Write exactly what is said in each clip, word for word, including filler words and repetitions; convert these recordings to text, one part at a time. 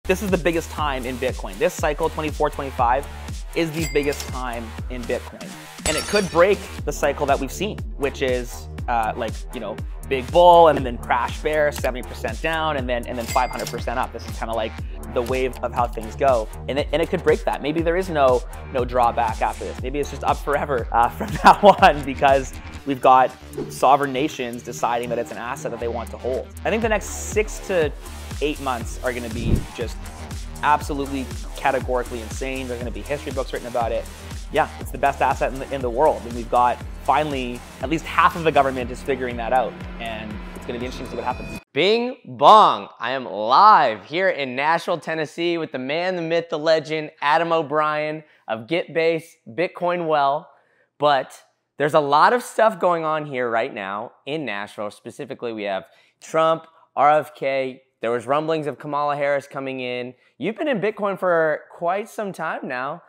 this is the biggest time in Bitcoin. This cycle, twenty-four, twenty-five, is the biggest time in Bitcoin. And it could break the cycle that we've seen, which is uh, like, you know, big bull and then crash bear, seventy percent down, and then and then five hundred percent up. This is kind of like the wave of how things go. And it, and it could break that. Maybe there is no, no drawback after this. Maybe it's just up forever uh, from now on, because we've got sovereign nations deciding that it's an asset that they want to hold. I think the next six to eight months are gonna be just absolutely categorically insane. There's gonna be history books written about it. Yeah, it's the best asset in the, in the world. And we've got finally, at least half of the government is figuring that out. And it's gonna be interesting to see what happens. Bing bong, I am live here in Nashville, Tennessee with the man, the myth, the legend, Adam O'Brien of GetBase, Bitcoin Well. But there's a lot of stuff going on here right now in Nashville. Specifically, we have Trump, R F K, there was rumblings of Kamala Harris coming in. You've been in Bitcoin for quite some time now.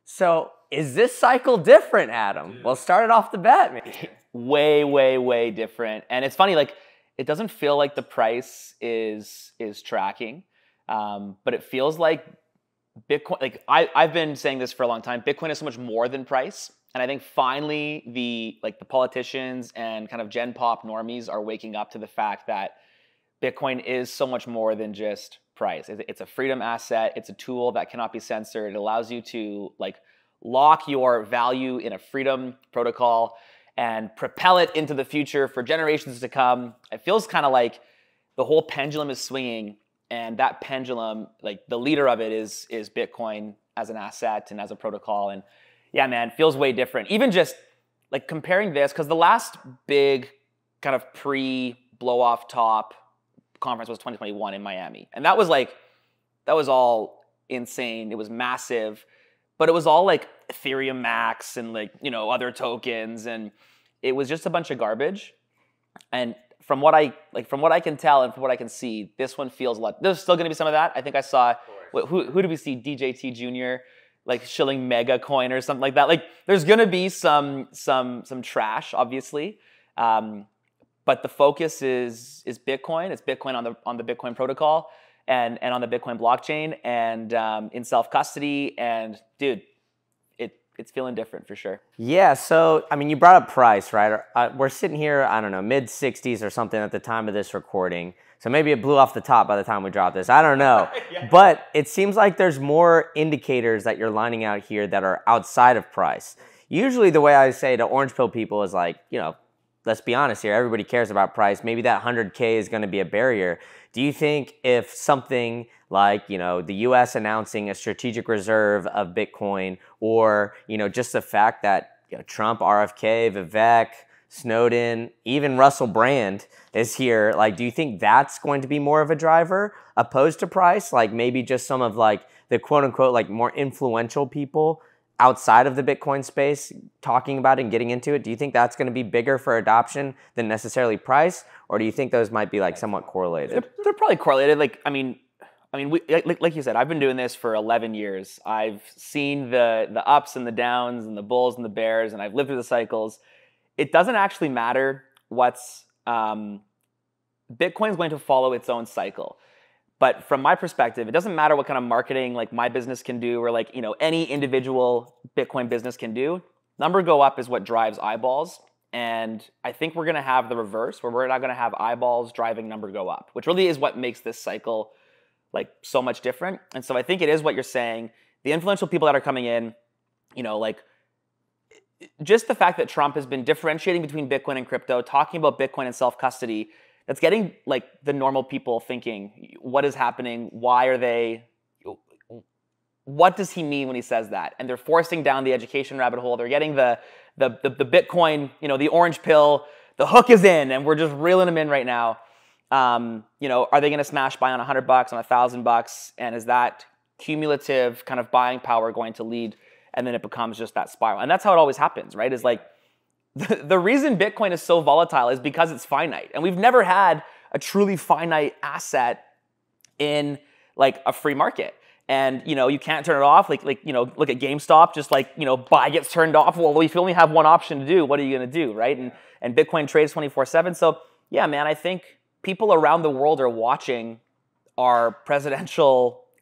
So is this cycle different, Adam? Well, start it off the bat, man. Way, way, way different. And it's funny, like, it doesn't feel like the price is is tracking, um, but it feels like Bitcoin, like I, I've been saying this for a long time, Bitcoin is so much more than price. And I think finally the like the politicians and kind of Gen Pop normies are waking up to the fact that Bitcoin is so much more than just price. It's a freedom asset. It's a tool that cannot be censored. It allows you to like lock your value in a freedom protocol and propel it into the future for generations to come. It feels kind of like the whole pendulum is swinging, and that pendulum, like the leader of it is is Bitcoin as an asset and as a protocol. And yeah, man, feels way different. Even just like comparing this, because the last big kind of pre-blow off top conference was twenty twenty-one in Miami. And that was like, that was all insane. It was massive, but it was all like Ethereum Max and like, you know, other tokens. And it was just a bunch of garbage. And from what I, like from what I can tell and from what I can see, this one feels a lot, there's still gonna be some of that. I think I saw, who, who did we see? D J T Junior, like shilling mega coin or something like that. Like there's gonna be some, some, some trash, obviously. Um, But the focus is is Bitcoin. It's Bitcoin on the on the Bitcoin protocol and and on the Bitcoin blockchain and um, in self custody. And dude, it it's feeling different for sure. Yeah. So I mean, you brought up price, right? Uh, we're sitting here, I don't know, mid sixties or something at the time of this recording. So maybe it blew off the top by the time we dropped this. I don't know. Yeah. But it seems like there's more indicators that you're lining out here that are outside of price. Usually, the way I say to orange pill people is like, you know, let's be honest here, everybody cares about price. Maybe that one hundred K is going to be a barrier. Do you think if something like, you know, the U S announcing a strategic reserve of Bitcoin, or, you know, just the fact that, you know, Trump, R F K, Vivek, Snowden, even Russell Brand is here, like, do you think that's going to be more of a driver opposed to price? Like maybe just some of like the quote unquote, like more influential people outside of the Bitcoin space talking about it and getting into it? Do you think that's going to be bigger for adoption than necessarily price? Or do you think those might be like somewhat correlated? They're, they're probably correlated. Like, I mean, I mean, we, like, like you said, I've been doing this for eleven years. I've seen the, the ups and the downs and the bulls and the bears, and I've lived through the cycles. It doesn't actually matter what's, um, Bitcoin's going to follow its own cycle. But from my perspective, it doesn't matter what kind of marketing like my business can do or like, you know, any individual Bitcoin business can do. Number go up is what drives eyeballs. And I think we're going to have the reverse, where we're not going to have eyeballs driving number go up, which really is what makes this cycle like so much different. And so I think it is what you're saying. The influential people that are coming in, you know, like just the fact that Trump has been differentiating between Bitcoin and crypto, talking about Bitcoin and self-custody, that's getting like the normal people thinking, what is happening? Why are they, what does he mean when he says that? And they're forcing down the education rabbit hole. They're getting the, the, the, the Bitcoin, you know, the orange pill, the hook is in, and we're just reeling them in right now. Um, you know, are they going to smash buy on a hundred bucks, on a thousand bucks? And is that cumulative kind of buying power going to lead? And then it becomes just that spiral. And that's how it always happens, right? Is like, The, the reason Bitcoin is so volatile is because it's finite. And we've never had a truly finite asset in like a free market. And, you know, you can't turn it off. Like, like you know, look at GameStop, just like, you know, buy gets turned off. Well, if you only have one option to do, what are you going to do, right? And, and Bitcoin trades twenty-four seven. So, yeah, man, I think people around the world are watching our presidential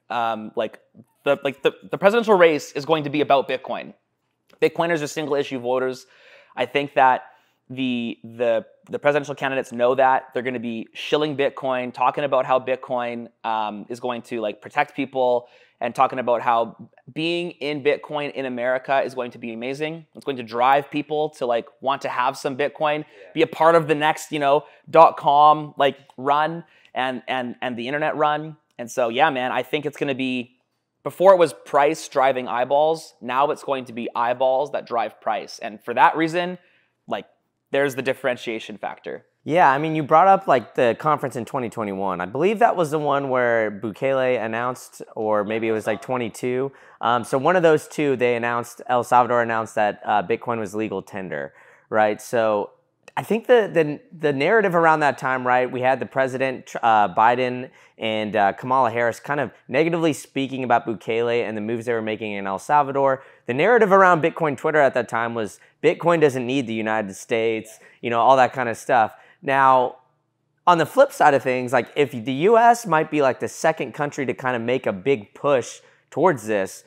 um, like the like the, the presidential race is going to be about Bitcoin. Bitcoiners are single issue voters. I think that the the the presidential candidates know that. They're going to be shilling Bitcoin, talking about how Bitcoin um, is going to like protect people, and talking about how being in Bitcoin in America is going to be amazing. It's going to drive people to like want to have some Bitcoin, yeah. be a part of the next, you know, dot com like run and and and the internet run. And so yeah, man, I think it's going to be, before it was price driving eyeballs, now it's going to be eyeballs that drive price. And for that reason, like there's the differentiation factor. Yeah, I mean, you brought up like the conference in twenty twenty-one. I believe that was the one where Bukele announced, or maybe it was like twenty-two. Um, so one of those two, they announced, El Salvador announced that uh, Bitcoin was legal tender, right? So I think the, the the narrative around that time, right, we had the president, uh, Biden and uh, Kamala Harris kind of negatively speaking about Bukele and the moves they were making in El Salvador. The narrative around Bitcoin Twitter at that time was Bitcoin doesn't need the United States, you know, all that kind of stuff. Now, on the flip side of things, like if the U S might be like the second country to kind of make a big push towards this,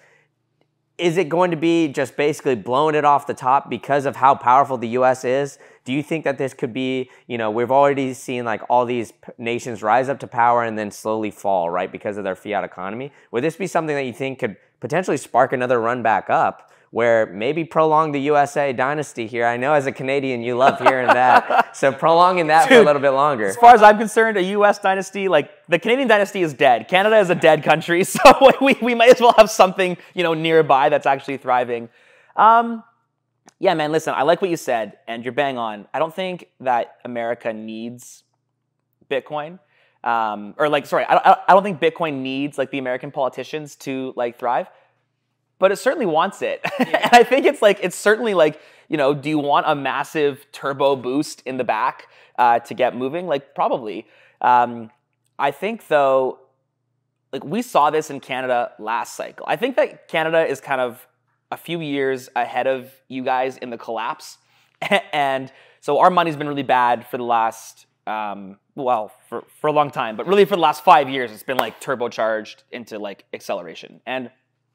is it going to be just basically blowing it off the top because of how powerful the U S is? Do you think that this could be, you know, we've already seen like all these nations rise up to power and then slowly fall, right, because of their fiat economy? Would this be something that you think could potentially spark another run back up, where maybe prolong the U S A dynasty here? I know as a Canadian you love hearing that. So prolonging that Dude, for a little bit longer. As far as I'm concerned, a U S dynasty, like the Canadian dynasty is dead. Canada is a dead country, so we, we might as well have something, you know, nearby that's actually thriving. Um, yeah, man, listen, I like what you said, and you're bang on. I don't think that America needs Bitcoin. Um, or like, sorry, I, I don't think Bitcoin needs like the American politicians to like thrive. But it certainly wants it. Yeah. And I think it's like, it's certainly like, you know, do you want a massive turbo boost in the back uh, to get moving? Like, probably. Um, I think, though, like we saw this in Canada last cycle. I think that Canada is kind of a few years ahead of you guys in the collapse. And so our money's been really bad for the last, um, well, for, for a long time. But really for the last five years, it's been like turbocharged into like acceleration. And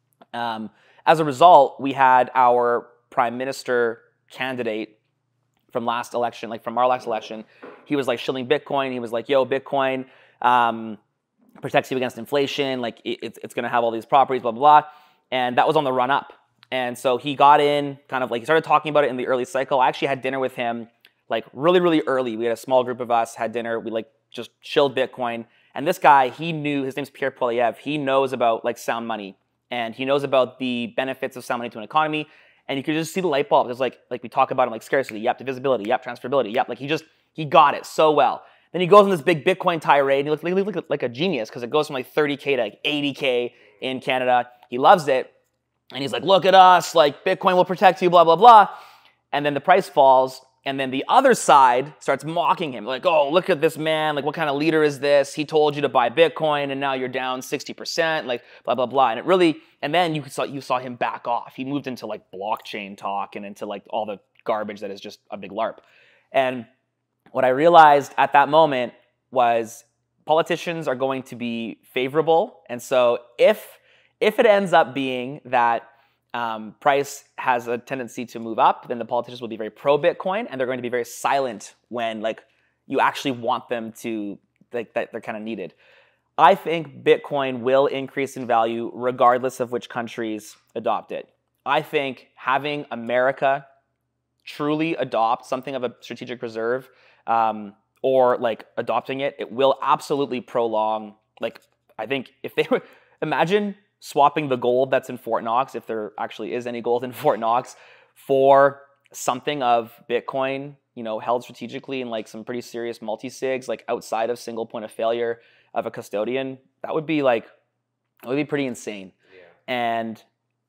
Um, as a result, we had our prime minister candidate from last election, like from our last election, he was like shilling Bitcoin. He was like, yo, Bitcoin um, protects you against inflation. Like it, it's, it's going to have all these properties, blah, blah, blah. And that was on the run up. And so he got in kind of like, he started talking about it in the early cycle. I actually had dinner with him like really, really early. We had a small group of us, had dinner. We like just chilled Bitcoin. And this guy, he knew, his name's Pierre Poilievre. He knows about like sound money. And he knows about the benefits of sound money to an economy. And you could just see the light bulb. There's like, like we talk about him, like scarcity, yep, divisibility, yep, transferability, yep. Like he just, he got it so well. Then he goes on this big Bitcoin tirade, and he looks like, like, like a genius because it goes from like thirty K to like eighty K in Canada. He loves it. And he's like, look at us, like Bitcoin will protect you, blah, blah, blah. And then the price falls. And then the other side starts mocking him. Like, oh, look at this man. Like, what kind of leader is this? He told you to buy Bitcoin, and now you're down sixty percent. Like, blah, blah, blah. And it really, and then you saw, you saw him back off. He moved into, like, blockchain talk and into, like, all the garbage that is just a big LARP. And what I realized at that moment was politicians are going to be favorable. And so if, if it ends up being that Um, price has a tendency to move up, then the politicians will be very pro-Bitcoin, and they're going to be very silent when like you actually want them to, like that they're kind of needed. I think Bitcoin will increase in value regardless of which countries adopt it. I think having America truly adopt something of a strategic reserve um, or like adopting it, it will absolutely prolong, like I think if they were, imagine swapping the gold that's in Fort Knox, if there actually is any gold in Fort Knox, for something of Bitcoin, you know, held strategically in like some pretty serious multi-sigs, like outside of single point of failure of a custodian, that would be like, it would be pretty insane. Yeah. And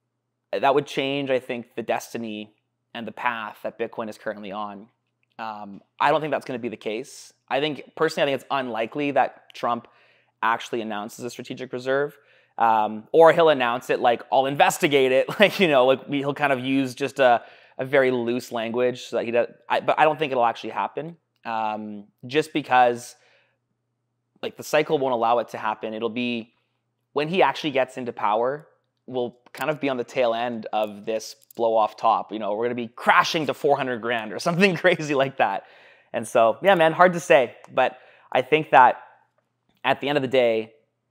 that would change, I think, the destiny and the path that Bitcoin is currently on. Um, I don't think that's going to be the case. I think, personally, I think it's unlikely that Trump actually announces a strategic reserve. Um, or he'll announce it like, I'll investigate it. Like, you know, like he'll kind of use just a, a very loose language so that he does, I, but I don't think it'll actually happen. Um, just because like the cycle won't allow it to happen. It'll be when he actually gets into power, we'll kind of be on the tail end of this blow off top. You know, we're going to be crashing to four hundred grand or something crazy like that. And so, yeah, man, hard to say. But I think that at the end of the day,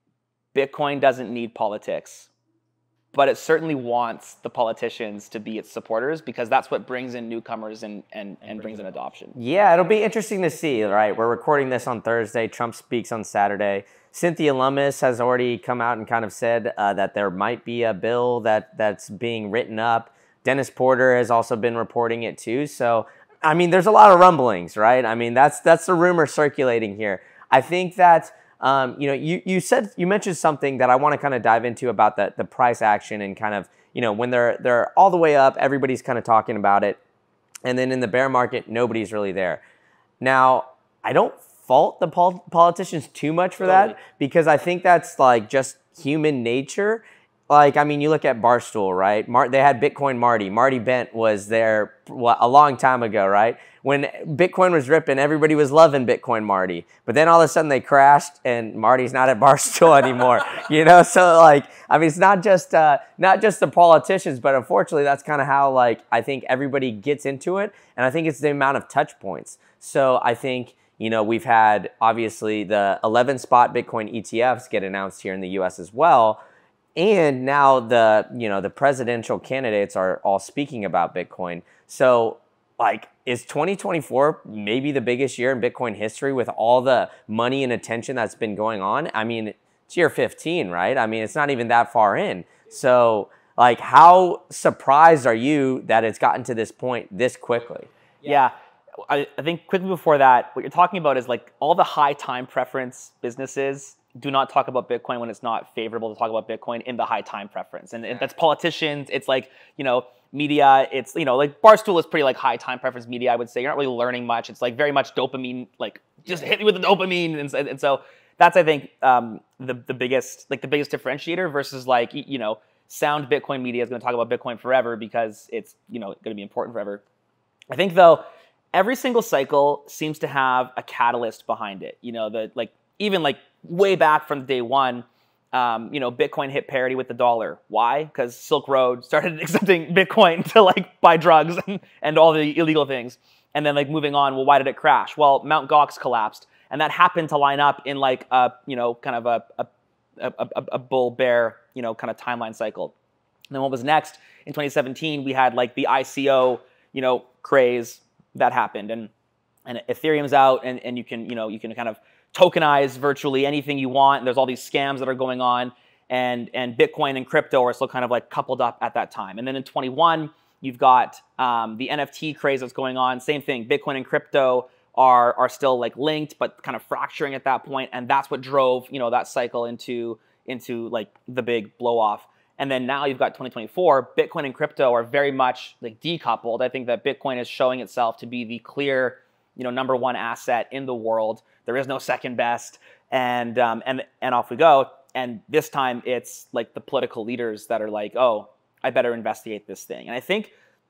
Bitcoin doesn't need politics, but it certainly wants the politicians to be its supporters, because that's what brings in newcomers and, and, and brings in adoption. Yeah, it'll be interesting to see, right? We're recording this on Thursday. Trump speaks on Saturday. Cynthia Lummis has already come out and kind of said uh, that there might be a bill that, that's being written up. Dennis Porter has also been reporting it too. So, I mean, there's a lot of rumblings, right? I mean, that's that's the rumor circulating here. I think that Um, you know, you, you said, you mentioned something that I want to kind of dive into about the, the price action, and kind of, you know, when they're, they're all the way up, everybody's kind of talking about it. And then in the bear market, nobody's really there. Now, I don't fault the pol- politicians too much for Totally. that, because I think that's like just human nature. Like, I mean, you look at Barstool, right? Mar- they had Bitcoin Marty. Marty Bent was there what, a long time ago, right? When Bitcoin was ripping, everybody was loving Bitcoin Marty. But then all of a sudden they crashed, and Marty's not at Barstool anymore. You know, so like, I mean, it's not just uh, not just the politicians, but unfortunately, that's kind of how like I think everybody gets into it, and I think it's the amount of touch points. So I think, you know, we've had obviously the eleven spot Bitcoin E T Fs get announced here in the U S as well. And now the, you know, the presidential candidates are all speaking about Bitcoin. So, like, is twenty twenty-four maybe the biggest year in Bitcoin history with all the money and attention that's been going on? I mean, it's year fifteen, right? I mean, it's not even that far in. So, like, how surprised are you that it's gotten to this point this quickly? Yeah. I, I think quickly before that, what you're talking about is like all the high time preference businesses do not talk about Bitcoin when it's not favorable to talk about Bitcoin in the high time preference. And yeah. That's politicians. It's like, you know, media. It's, you know, like Barstool is pretty like high time preference media, I would say. You're not really learning much. It's like very much dopamine, like just hit me with the dopamine. And, and so that's, I think, um, the, the biggest, like the biggest differentiator versus like, you know, sound Bitcoin media is going to talk about Bitcoin forever because it's, you know, going to be important forever. I think though, every single cycle seems to have a catalyst behind it. You know, the like, even like way back from day one, um, you know, Bitcoin hit parity with the dollar. Why? Because Silk Road started accepting Bitcoin to like buy drugs and, and all the illegal things. And then like moving on, well, why did it crash? Well, Mount Gox collapsed. And that happened to line up in like a, you know, kind of a, a, a, a, a bull bear, you know, kind of timeline cycle. And then what was next? In twenty seventeen, we had like the I C O, you know, craze that happened. And, and Ethereum's out, and, and you can, you know, you can kind of tokenize virtually anything you want. And there's all these scams that are going on, and and Bitcoin and crypto are still kind of like coupled up at that time. And then in twenty-one, you've got um, the N F T craze that's going on. Same thing, Bitcoin and crypto are are still like linked, but kind of fracturing at that point. And that's what drove, you know, that cycle into into like the big blow off. And then now you've got twenty twenty-four, Bitcoin and crypto are very much like decoupled. I think that Bitcoin is showing itself to be the clear, you know, number one asset in the world. There is no second best, and um, and and off we go. And this time it's like the political leaders that are like, oh, I better investigate this thing. And I think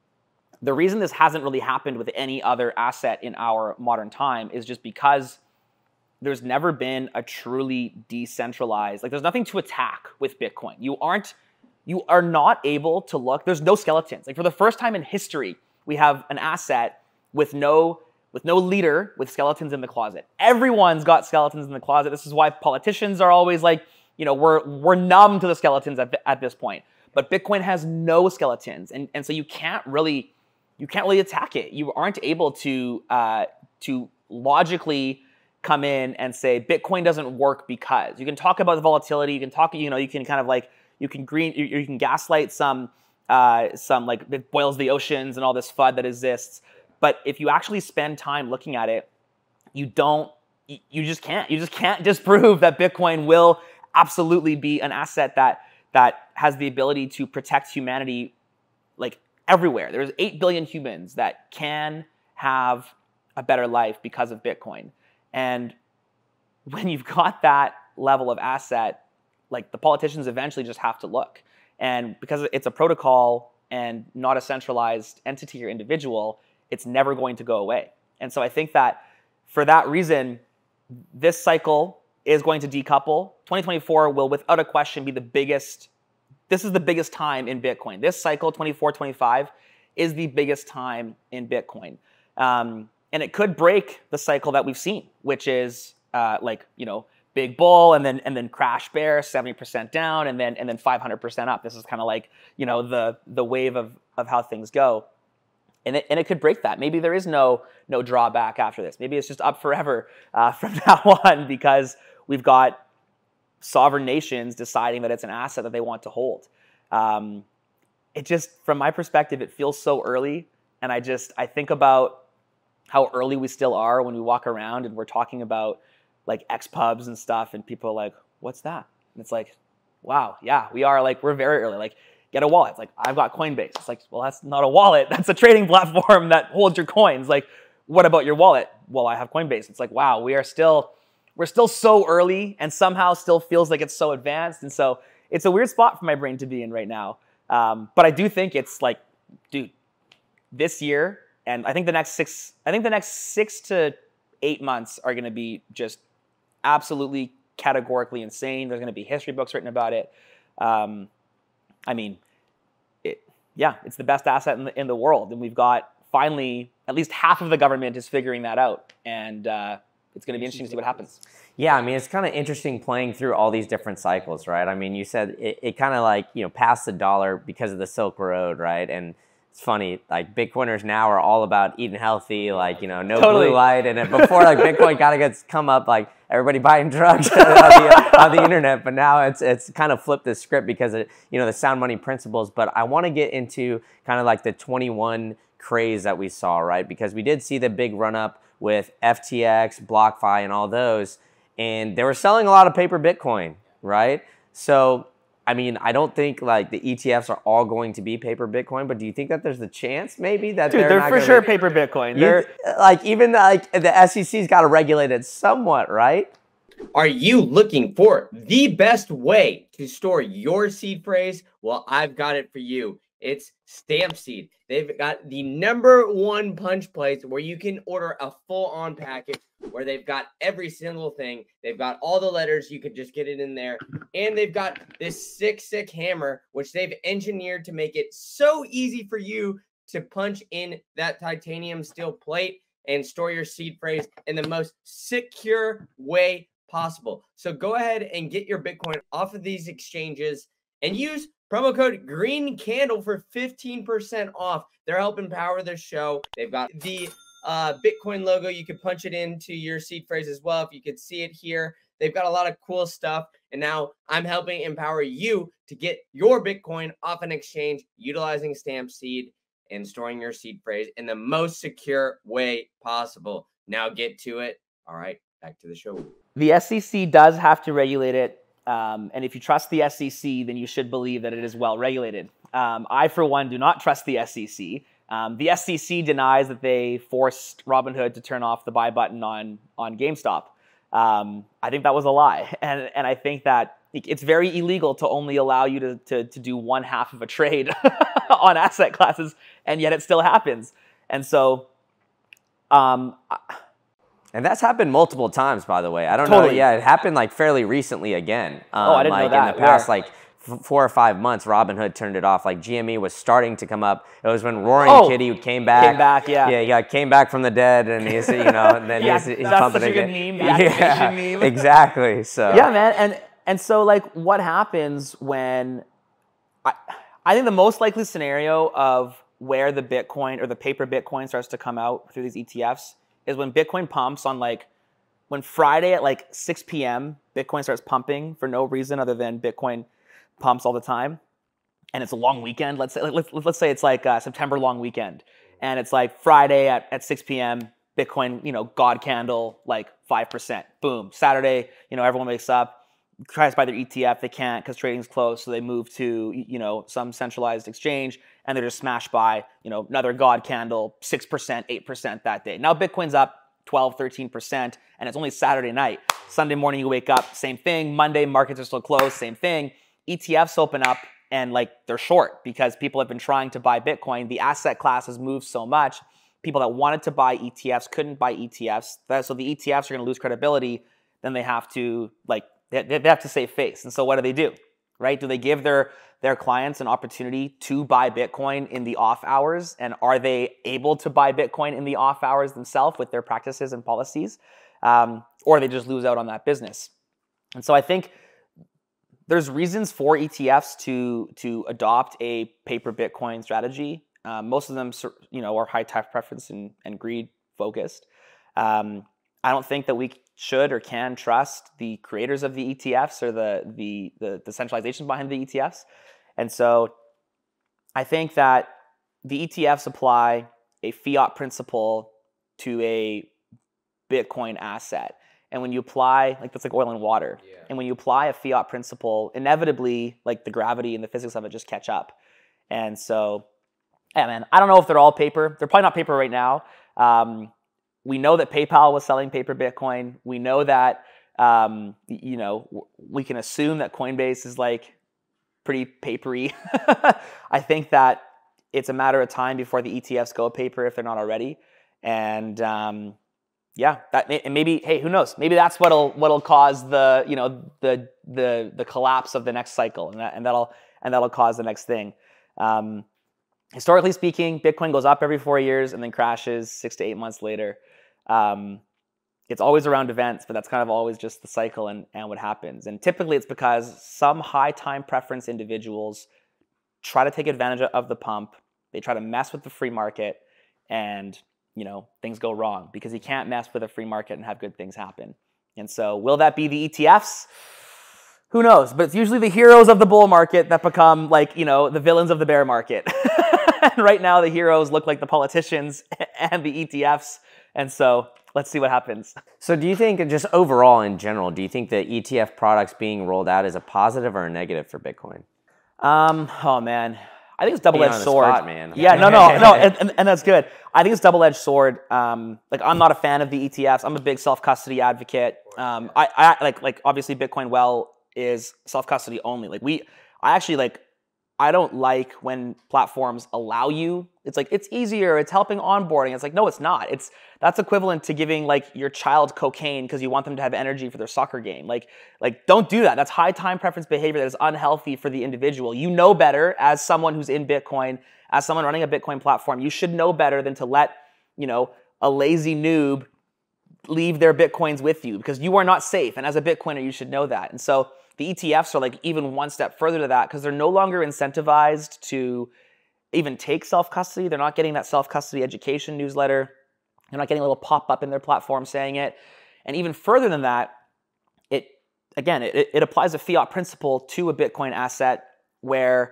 the reason this hasn't really happened with any other asset in our modern time is just because there's never been a truly decentralized, like there's nothing to attack with Bitcoin. You aren't, you are not able to look, there's no skeletons. Like for the first time in history, we have an asset with no with no leader, with skeletons in the closet. Everyone's got skeletons in the closet. This is why politicians are always like, you know, we're we're numb to the skeletons at, at this point. But Bitcoin has no skeletons, and and so you can't really you can't really attack it. You aren't able to uh, to logically come in and say Bitcoin doesn't work because. You can talk about the volatility. You can talk, you know, you can kind of like you can green you, you can gaslight some uh, some like it boils the oceans and all this FUD that exists. But if you actually spend time looking at it, you don't, you just can't. You just can't disprove that Bitcoin will absolutely be an asset that that has the ability to protect humanity like everywhere. There's eight billion humans that can have a better life because of Bitcoin. And when you've got that level of asset, like the politicians eventually just have to look. And because it's a protocol and not a centralized entity or individual, it's never going to go away. And so I think that for that reason, this cycle is going to decouple. twenty twenty-four will, without a question, be the biggest. This is the biggest time in Bitcoin. This cycle, twenty-four, twenty-five, is the biggest time in Bitcoin. Um, and it could break the cycle that we've seen, which is uh, like, you know, big bull and then and then crash bear, seventy percent down and then and then five hundred percent up. This is kind of like, you know, the the wave of of how things go. And it, and it could break that. Maybe there is no no drawback after this. Maybe it's just up forever uh, from now on because we've got sovereign nations deciding that it's an asset that they want to hold. Um, it just, from my perspective, it feels so early. And I just, I think about how early we still are when we walk around and we're talking about like X pubs and stuff. And people are like, what's that? And it's like, wow, yeah, we are like, we're very early. Like, get a wallet. It's like, I've got Coinbase. It's like, well, that's not a wallet. That's a trading platform that holds your coins. Like, what about your wallet? Well, I have Coinbase. It's like, wow, we are still, we're still so early and somehow still feels like it's so advanced. And so it's a weird spot for my brain to be in right now. Um, but I do think it's like, dude, this year, and I think the next six, I think the next six to eight months are going to be just absolutely categorically insane. There's going to be history books written about it. Um, I mean, it, yeah, it's the best asset in the, in the world. And we've got finally, at least half of the government is figuring that out. And uh, it's going to be interesting to see what happens. Yeah, I mean, it's kind of interesting playing through all these different cycles, right? I mean, you said it, it kind of like, you know, passed the dollar because of the Silk Road, right? And it's funny, like Bitcoiners now are all about eating healthy, like, you know, no totally. blue light. And before, like, Bitcoin kind of gets come up, like, everybody buying drugs on, the, on the internet. But now it's it's kind of flipped the script because of, you know, the sound money principles. But I want to get into kind of like the twenty-one craze that we saw, right? Because we did see the big run up with F T X, BlockFi, and all those. And they were selling a lot of paper Bitcoin, right? So, I mean, I don't think like the E T Fs are all going to be paper Bitcoin, but do you think that there's a chance maybe that Dude, they're, they're not for gonna sure be... paper Bitcoin. You, they're like even like the S E C's got to regulate it somewhat, right? Are you looking for the best way to store your seed phrase? Well, I've got it for you. It's Stampseed. They've got the number one punch place where you can order a full-on package where they've got every single thing. They've got all the letters. You could just get it in there. And they've got this sick, sick hammer, which they've engineered to make it so easy for you to punch in that titanium steel plate and store your seed phrase in the most secure way possible. So go ahead and get your Bitcoin off of these exchanges and use promo code Green Candle for fifteen percent off. They're helping power the show. They've got the uh, Bitcoin logo. You can punch it into your seed phrase as well if you could see it here. They've got a lot of cool stuff. And now I'm helping empower you to get your Bitcoin off an exchange utilizing Stampseed and storing your seed phrase in the most secure way possible. Now get to it. All right, back to the show. The S E C does have to regulate it. Um, and if you trust the S E C, then you should believe that it is well regulated. Um, I, for one, do not trust the S E C. Um, the S E C denies that they forced Robinhood to turn off the buy button on, on GameStop. Um, I think that was a lie. And, and I think that it's very illegal to only allow you to, to, to do one half of a trade on asset classes, and yet it still happens. And so... Um, And that's happened multiple times, by the way. I don't totally. know. Yeah, it happened like fairly recently again. Um, oh, I didn't like know that. in the past, Where? like f- four or five months, Robinhood turned it off. Like G M E was starting to come up. It was when Roaring oh, Kitty came back. Came back, yeah. Yeah, yeah, came back from the dead, and he's, you know, and then yeah, he's, he's that's pumping such a again. good meme. The Yeah, meme. exactly. So yeah, man, and and so like, what happens when? I I think the most likely scenario of where the Bitcoin or the paper Bitcoin starts to come out through these E T Fs is when Bitcoin pumps on like. When Friday at like six p.m., Bitcoin starts pumping for no reason other than Bitcoin pumps all the time, and it's a long weekend. Let's say let's, let's say it's like a September long weekend, and it's like Friday at, at six p.m., Bitcoin, you know, God candle, like five percent. Boom. Saturday, you know, everyone wakes up, tries to buy their E T F. They can't because trading's closed, so they move to, you know, some centralized exchange, and they're just smashed by, you know, another God candle, six percent, eight percent that day. Now Bitcoin's up twelve, thirteen percent, and it's only Saturday night. Sunday morning you wake up, same thing. Monday, markets are still closed, same thing. E T Fs open up and like they're short because people have been trying to buy Bitcoin. The asset class has moved so much. People that wanted to buy E T Fs couldn't buy E T Fs. So the E T Fs are going to lose credibility. then they have to like they, they have to save face. And so what do they do, right? Do they give their their clients an opportunity to buy Bitcoin in the off hours? And are they able to buy Bitcoin in the off hours themselves with their practices and policies? Um, or they just lose out on that business. And so I think there's reasons for E T Fs to to adopt a paper Bitcoin strategy. Um, most of them, you know, are high time preference and, and greed focused. Um, I don't think that we should or can trust the creators of the E T Fs or the the the, the centralization behind the E T Fs. And so I think that the E T Fs apply a fiat principle to a Bitcoin asset. And when you apply, like that's like oil and water. Yeah. And when you apply a fiat principle, inevitably, like the gravity and the physics of it just catch up. And so, yeah, man, I don't know if they're all paper. They're probably not paper right now. Um, we know that PayPal was selling paper Bitcoin. We know that, um, you know, we can assume that Coinbase is like pretty papery. I think that it's a matter of time before the E T Fs go paper if they're not already. And, um, yeah, that and maybe, hey, who knows? Maybe that's what'll what'll cause the you know the the the collapse of the next cycle, and that and that'll and that'll cause the next thing. Um, historically speaking, Bitcoin goes up every four years and then crashes six to eight months later. Um, it's always around events, but that's kind of always just the cycle and and what happens. And typically, it's because some high time preference individuals try to take advantage of the pump. They try to mess with the free market, and you know, things go wrong because you can't mess with a free market and have good things happen. And so will that be the E T Fs? Who knows? But it's usually the heroes of the bull market that become like, you know, the villains of the bear market. And right now the heroes look like the politicians and the E T Fs. And so let's see what happens. So do you think, just overall in general, do you think that E T F products being rolled out is a positive or a negative for Bitcoin? Um, oh man. I think it's double-edged sword. Spot, man. Yeah, no, no, no, and, and, and that's good. I think it's double-edged sword. Um, like I'm not a fan of the E T Fs. I'm a big self-custody advocate. Um, I, I like, like obviously Bitcoin Well is self-custody only. Like we, I actually like, I don't like when platforms allow you. It's like it's easier. It's helping onboarding. It's like no, it's not. It's that's equivalent to giving like your child cocaine because you want them to have energy for their soccer game. Like, like don't do that. That's high time preference behavior that is unhealthy for the individual. You know better as someone who's in Bitcoin, as someone running a Bitcoin platform. You should know better than to let you know a lazy noob leave their Bitcoins with you because you are not safe. And as a Bitcoiner, you should know that. And so the E T Fs are like even one step further to that because they're no longer incentivized to even take self-custody. They're not getting that self-custody education newsletter. They're not getting a little pop-up in their platform saying it. And even further than that, it again, it, it applies a fiat principle to a Bitcoin asset where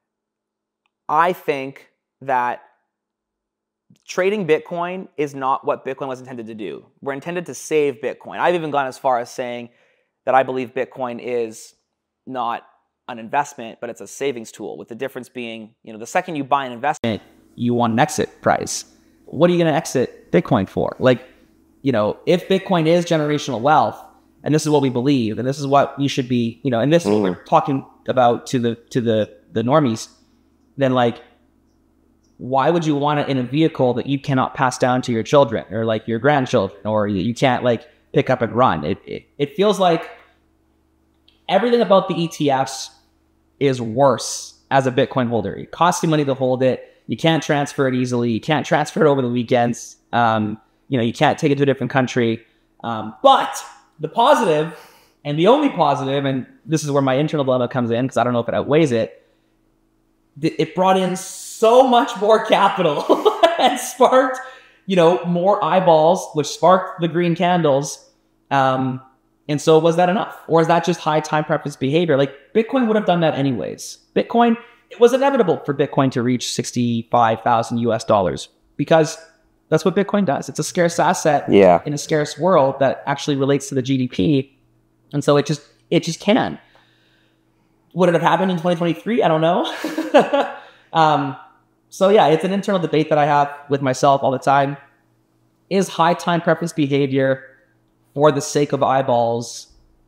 I think that trading Bitcoin is not what Bitcoin was intended to do. We're intended to save Bitcoin. I've even gone as far as saying that I believe Bitcoin is not an investment, but it's a savings tool, with the difference being, you know, the second you buy an investment, you want an exit price. What are you going to exit Bitcoin for? Like, you know, if Bitcoin is generational wealth, and this is what we believe, and this is what you should be, you know, and this is what we're talking about to the to the the normies, then like, why would you want it in a vehicle that you cannot pass down to your children or like your grandchildren, or you can't like pick up and run? It, it, it feels like everything about the E T Fs is worse as a Bitcoin holder. It costs you money to hold it. You can't transfer it easily. You can't transfer it over the weekends. Um, you know, you can't take it to a different country. Um, but the positive, and the only positive, and this is where my internal dilemma comes in because I don't know if it outweighs it, it brought in so much more capital and sparked, you know, more eyeballs, which sparked the green candles. Um, and so was that enough? Or is that just high time preference behavior? Like Bitcoin would have done that anyways. Bitcoin, it was inevitable for Bitcoin to reach sixty-five thousand U S dollars because that's what Bitcoin does. It's a scarce asset yeah. in a scarce world that actually relates to the G D P. And so it just, it just can. Would it have happened in twenty twenty-three? I don't know. um, so yeah, it's an internal debate that I have with myself all the time. Is high time preference behavior for the sake of eyeballs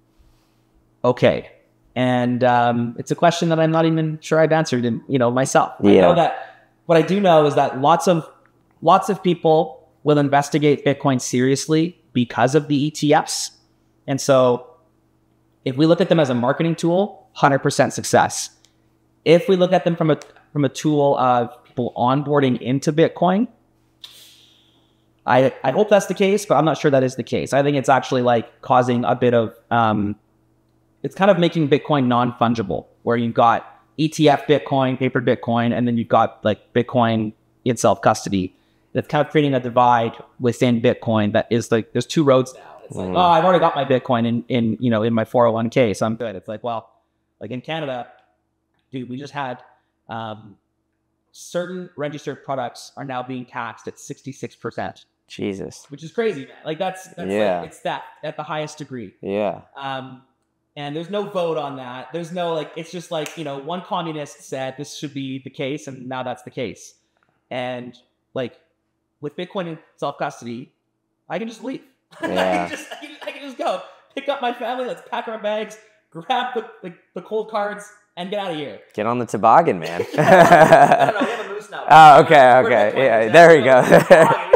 okay? And um, it's a question that I'm not even sure I've answered, in, you know, myself. Yeah. I know that what I do know is that lots of lots of people will investigate Bitcoin seriously because of the E T Fs. And so if we look at them as a marketing tool, one hundred percent success. If we look at them from a from a tool of people onboarding into Bitcoin, I I hope that's the case, but I'm not sure that is the case. I think it's actually like causing a bit of, um, it's kind of making Bitcoin non-fungible, where you've got E T F Bitcoin, paper Bitcoin, and then you've got like Bitcoin in self-custody. That's kind of creating a divide within Bitcoin that is like, there's two roads now. It's like, Mm. oh, I've already got my Bitcoin in, in, you know, in my four oh one k, so I'm good. It's like, well, like in Canada, dude, we just had um, certain registered products are now being taxed at sixty-six percent, Jesus. which is crazy, man. Like that's, that's Yeah. like, it's that at the highest degree. Yeah. Um, and there's no vote on that. There's no like, it's just like, you know, one communist said this should be the case, and now that's the case. And like with Bitcoin in self-custody, I can just leave. I, Yeah. can just, I, can, I can just go pick up my family. Let's pack our bags, grab the, the, the cold cards, and get out of here. Get on the toboggan, man. no, no, no, we have a moose now. Oh, okay, We're okay. Bitcoin. Yeah, there we go. We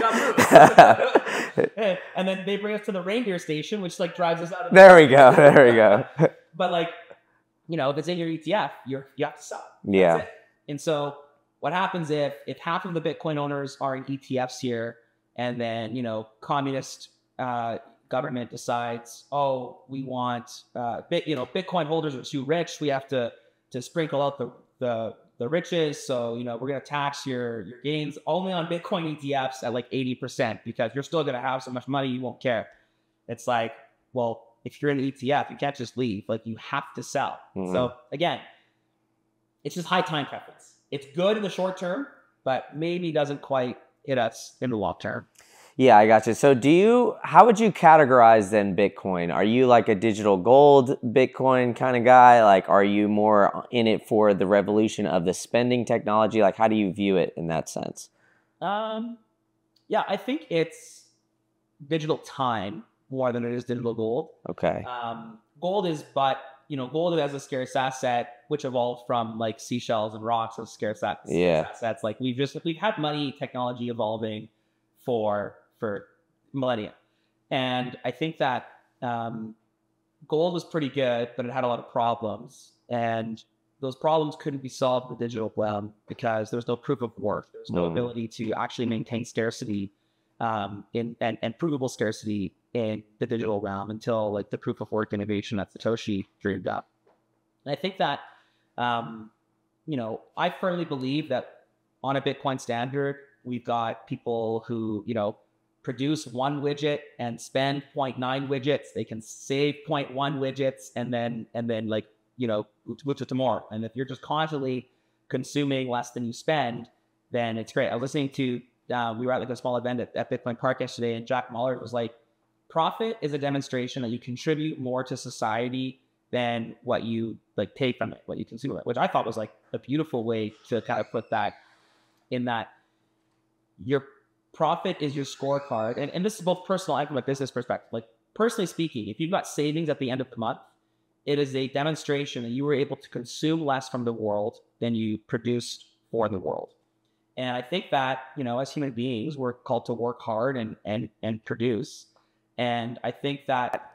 got moose. And then they bring us to the reindeer station, which like drives us out of There we go. There we go. But like, you know, if it's in your E T F, you're you have to sell. That's Yeah. it. And so what happens if if half of the Bitcoin owners are in E T Fs here, and then, you know, communist uh, government decides, oh, we want, uh, bit, you know, Bitcoin holders are too rich. We have to to sprinkle out the the the riches. So, you know, we're going to tax your your gains only on Bitcoin E T Fs at like eighty percent, because you're still going to have so much money you won't care. It's like, well, if you're in an E T F, you can't just leave. Like, you have to sell. Mhm. So again, it's just high time preference. It's good in the short term, but maybe doesn't quite hit us in the long term. Yeah, I got you. So do you, how would you categorize then Bitcoin? Are you like a digital gold Bitcoin kind of guy? Like, are you more in it for the revolution of the spending technology? Like, how do you view it in that sense? Um, yeah, I think it's digital time more than it is digital gold. Okay. Um, gold is, but you know, gold as a scarce asset, which evolved from like seashells and rocks as scarce, as- scarce Yeah. assets. Like we've just we've had money technology evolving for for millennia, and I think that um, gold was pretty good, but it had a lot of problems, and those problems couldn't be solved with digital realm because there was no proof of work. There was no Mm. ability to actually maintain scarcity um, in and, and provable scarcity in the digital realm until like the proof of work innovation that Satoshi dreamed up. And I think that, um, you know, I firmly believe that on a Bitcoin standard, we've got people who, you know, produce one widget and spend zero point nine widgets. They can save zero point one widgets and then, and then like, you know, move to tomorrow. And if you're just constantly consuming less than you spend, then it's great. I was listening to, uh, we were at like a small event at, at Bitcoin Park yesterday, and Jack Muller was like, profit is a demonstration that you contribute more to society than what you like take from it, what you consume it, which I thought was like a beautiful way to kind of put that in that your profit is your scorecard. And, and this is both personal and from a business perspective. Like personally speaking, if you've got savings at the end of the month, it is a demonstration that you were able to consume less from the world than you produced for the world. And I think that, you know, as human beings, we're called to work hard and and and produce. And I think that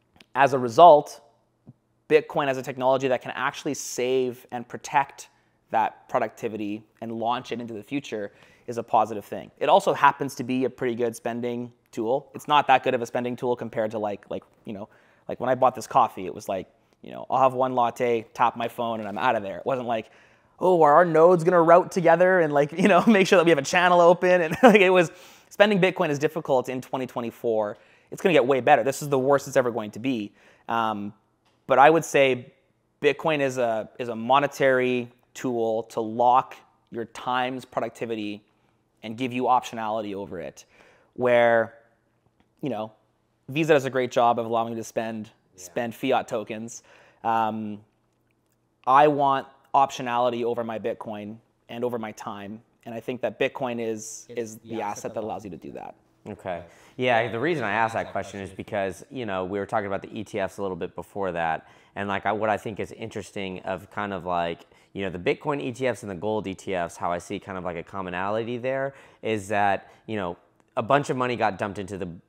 As a result, Bitcoin as a technology that can actually save and protect that productivity and launch it into the future is a positive thing. It also happens to be a pretty good spending tool. It's not that good of a spending tool compared to like, like you know, like when I bought this coffee, it was like, you know, I'll have one latte, tap my phone, and I'm out of there. It wasn't like, oh, are our nodes gonna route together and like, you know, make sure that we have a channel open? And like it was, spending Bitcoin is difficult in twenty twenty-four. It's gonna get way better. This is the worst it's ever going to be. Um, but I would say Bitcoin is a, is a monetary tool to lock your time's productivity and give you optionality over it, where, you know, Visa does a great job of allowing you to spend yeah. spend fiat tokens. Um, I want optionality over my Bitcoin and over my time, and I think that Bitcoin is it's is the, the asset, asset that allows you to do that. Okay. Yeah, the reason I asked that question is because, you know, we were talking about the E T Fs a little bit before that, and like I, what I think is interesting of kind of like, you know, the Bitcoin E T Fs and the gold E T Fs, how I see kind of like a commonality there is that, you know, a bunch of money got dumped into the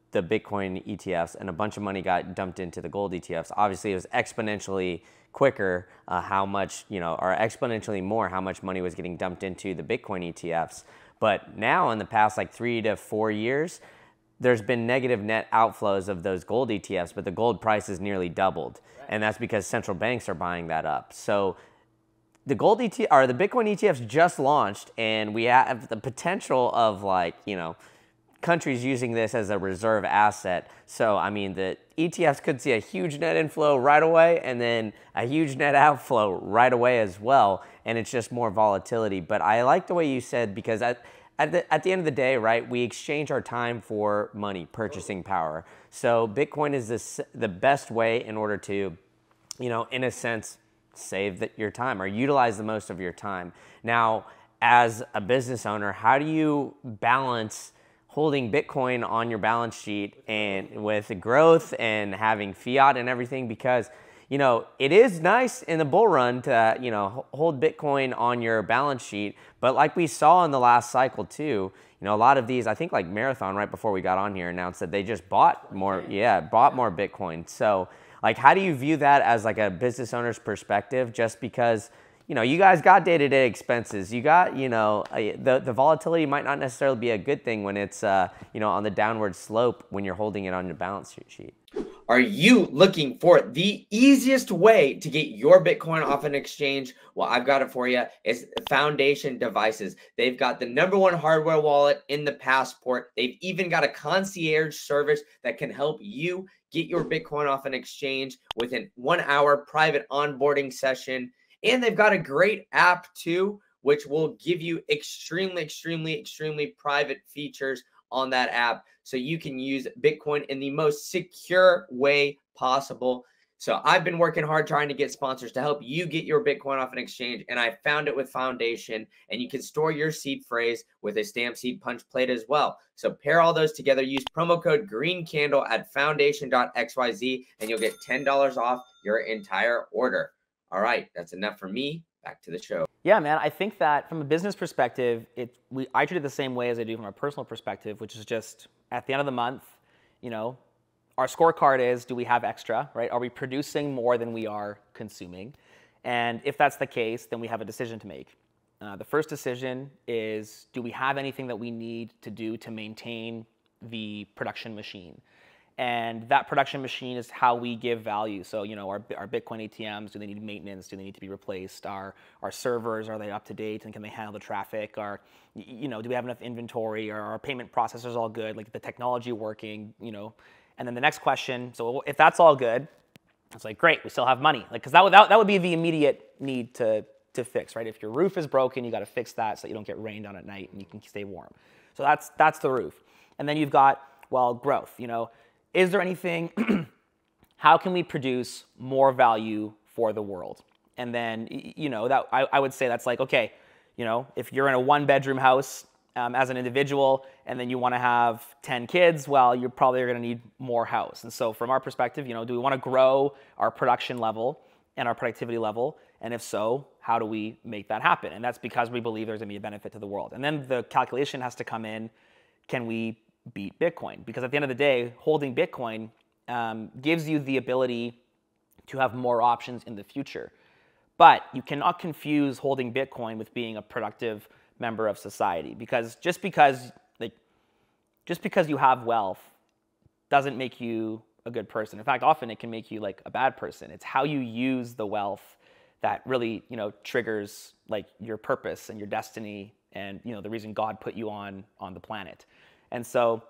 the Bitcoin E T Fs and a bunch of money got dumped into the gold E T Fs, obviously it was exponentially quicker uh, how much, you know, or exponentially more how much money was getting dumped into the Bitcoin E T Fs. But now in the past like three to four years, there's been negative net outflows of those gold E T Fs, but the gold price has nearly doubled. Right. And that's because central banks are buying that up. So the gold E T F or the Bitcoin E T Fs just launched, and we have the potential of like, you know, countries using this as a reserve asset. So, I mean, the E T Fs could see a huge net inflow right away and then a huge net outflow right away as well. And it's just more volatility. But I like the way you said, because at, at, the, at the end of the day, right, we exchange our time for money, purchasing power. So Bitcoin is this, the best way in order to, you know, in a sense, save the, your time or utilize the most of your time. Now, as a business owner, how do you balance holding Bitcoin on your balance sheet and with the growth and having fiat and everything? Because, you know, it is nice in the bull run to, you know, hold Bitcoin on your balance sheet. But like we saw in the last cycle too, you know, a lot of these, I think like Marathon right before we got on here announced that they just bought more, yeah, bought more Bitcoin. So like, how do you view that as like a business owner's perspective? Just because, you know, you guys got day-to-day expenses. You got, you know, the, the volatility might not necessarily be a good thing when it's, uh, you know, on the downward slope when you're holding it on your balance sheet. Are you looking for the easiest way to get your Bitcoin off an exchange? Well, I've got it for you. It's Foundation Devices. They've got the number one hardware wallet in the Passport. They've even got a concierge service that can help you get your Bitcoin off an exchange within one hour private onboarding session. And they've got a great app too, which will give you extremely, extremely, extremely private features on that app. So you can use Bitcoin in the most secure way possible. So I've been working hard trying to get sponsors to help you get your Bitcoin off an exchange. And I found it with Foundation, and you can store your seed phrase with a stamp seed punch plate as well. So pair all those together, use promo code green candle at foundation dot x y z, and you'll get ten dollars off your entire order. All right, that's enough for me. Back to the show. Yeah, man, I think that from a business perspective, it we I treat it the same way as I do from a personal perspective, which is just at the end of the month, you know, our scorecard is, do we have extra, right? Are we producing more than we are consuming? And if that's the case, then we have a decision to make. Uh, the first decision is, do we have anything that we need to do to maintain the production machine? And that production machine is how we give value. So, you know, our, our Bitcoin A T Ms, do they need maintenance? Do they need to be replaced? Our, our servers, are they up to date? And can they handle the traffic? Our, you know, do we have enough inventory? Are our payment processors all good? Like the technology working, you know? And then the next question, so if that's all good, it's like, great, we still have money. Like, cause that would, that, that would be the immediate need to, to fix, right? If your roof is broken, you got to fix that so that you don't get rained on at night and you can stay warm. So that's, that's the roof. And then you've got, well, growth, you know, is there anything, how can we produce more value for the world? And then, you know, that I, I would say that's like, okay, you know, if you're in a one bedroom house um, as an individual and then you want to have ten kids, well, you're probably going to need more house. And so from our perspective, you know, do we want to grow our production level and our productivity level? And if so, how do we make that happen? And that's because we believe there's going to be a benefit to the world. And then the calculation has to come in, can we beat Bitcoin? Because at the end of the day, holding Bitcoin um, gives you the ability to have more options in the future. But you cannot confuse holding Bitcoin with being a productive member of society, because just because like just because you have wealth doesn't make you a good person. In fact, often it can make you like a bad person. It's how you use the wealth that really, you know, triggers like your purpose and your destiny and, you know, the reason God put you on on the planet. And so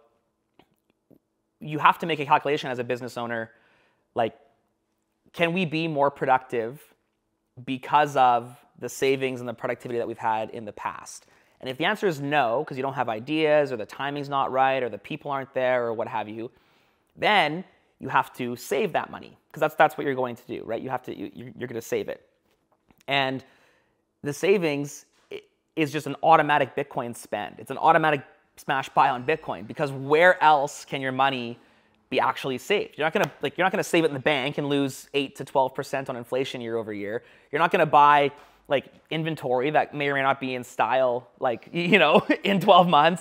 you have to make a calculation as a business owner, like, can we be more productive because of the savings and the productivity that we've had in the past? And if the answer is no, because you don't have ideas or the timing's not right or the people aren't there or what have you, then you have to save that money, because that's that's what you're going to do, right? You have to, you, you're going to save it. And the savings is just an automatic Bitcoin spend. It's an automatic smash buy on Bitcoin, because where else can your money be actually saved? You're not gonna like you're not gonna save it in the bank and lose eight to twelve percent on inflation year over year. You're not gonna buy like inventory that may or may not be in style, like, you know, in twelve months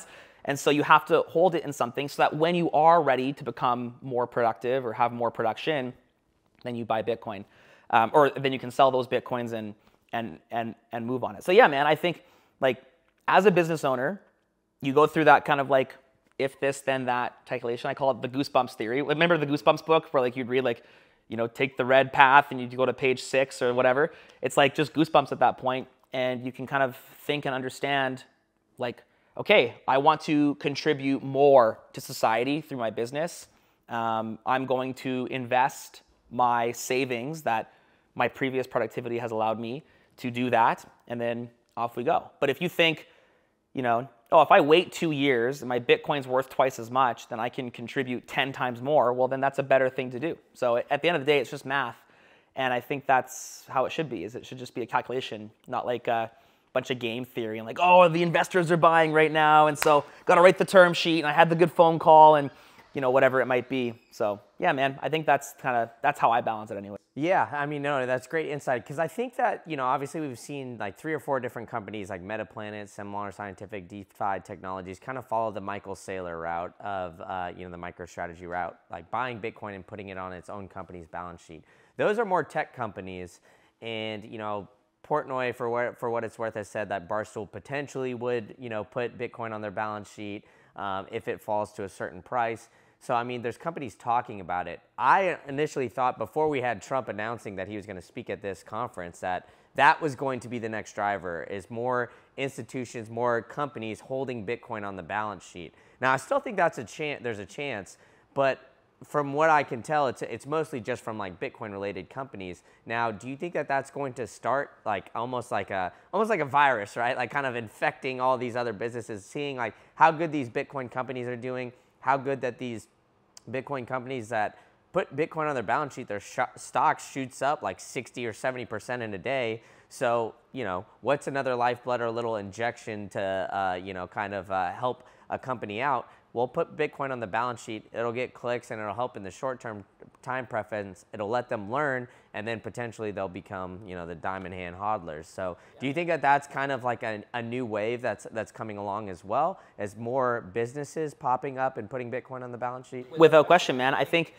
And so you have to hold it in something so that when you are ready to become more productive or have more production, then you buy Bitcoin. Um, or then you can sell those Bitcoins and and and and move on it. So yeah, man, I think like as a business owner, you go through that kind of like if this then that calculation. I call it the Goosebumps theory. Remember the Goosebumps book where like you'd read like, you know, take the red path and you go to page six or whatever. It's like just Goosebumps at that point, and you can kind of think and understand like, okay, I want to contribute more to society through my business. Um, I'm going to invest my savings that my previous productivity has allowed me to do that, and then off we go. But if you think, you know, oh, if I wait two years and my Bitcoin's worth twice as much, then I can contribute ten times more, well, then that's a better thing to do. So at the end of the day, it's just math. And I think that's how it should be, is it should just be a calculation, not like a bunch of game theory and like, oh, the investors are buying right now, and so got to write the term sheet, and I had the good phone call, and, you know, whatever it might be. So yeah, man, I think that's kind of, that's how I balance it anyway. Yeah, I mean, no, that's great insight, because I think that, you know, obviously we've seen like three or four different companies like Metaplanet, Semler Scientific, DeFi Technologies kind of follow the Michael Saylor route of, uh, you know, the MicroStrategy route, like buying Bitcoin and putting it on its own company's balance sheet. Those are more tech companies, and, you know, Portnoy, for what, for what it's worth, has said that Barstool potentially would, you know, put Bitcoin on their balance sheet um, if it falls to a certain price. So, I mean, there's companies talking about it. I initially thought before we had Trump announcing that he was going to speak at this conference that that was going to be the next driver, is more institutions, more companies holding Bitcoin on the balance sheet. Now, I still think that's a chance, there's a chance, but from what I can tell, it's, it's mostly just from like Bitcoin related companies. Now, do you think that that's going to start like almost like a, almost like a virus, right? Like kind of infecting all these other businesses, seeing like how good these Bitcoin companies are doing, how good that these Bitcoin companies that put Bitcoin on their balance sheet, their sh stock shoots up like sixty or seventy percent in a day. So, you know, what's another lifeblood or a little injection to, uh, you know, kind of uh, help a company out? We'll put Bitcoin on the balance sheet. It'll get clicks and it'll help in the short-term time preference. It'll let them learn, and then potentially they'll become, you know, the diamond hand hodlers. So do you think that that's kind of like a, a new wave that's, that's coming along as well, as more businesses popping up and putting Bitcoin on the balance sheet? Without question, man. I think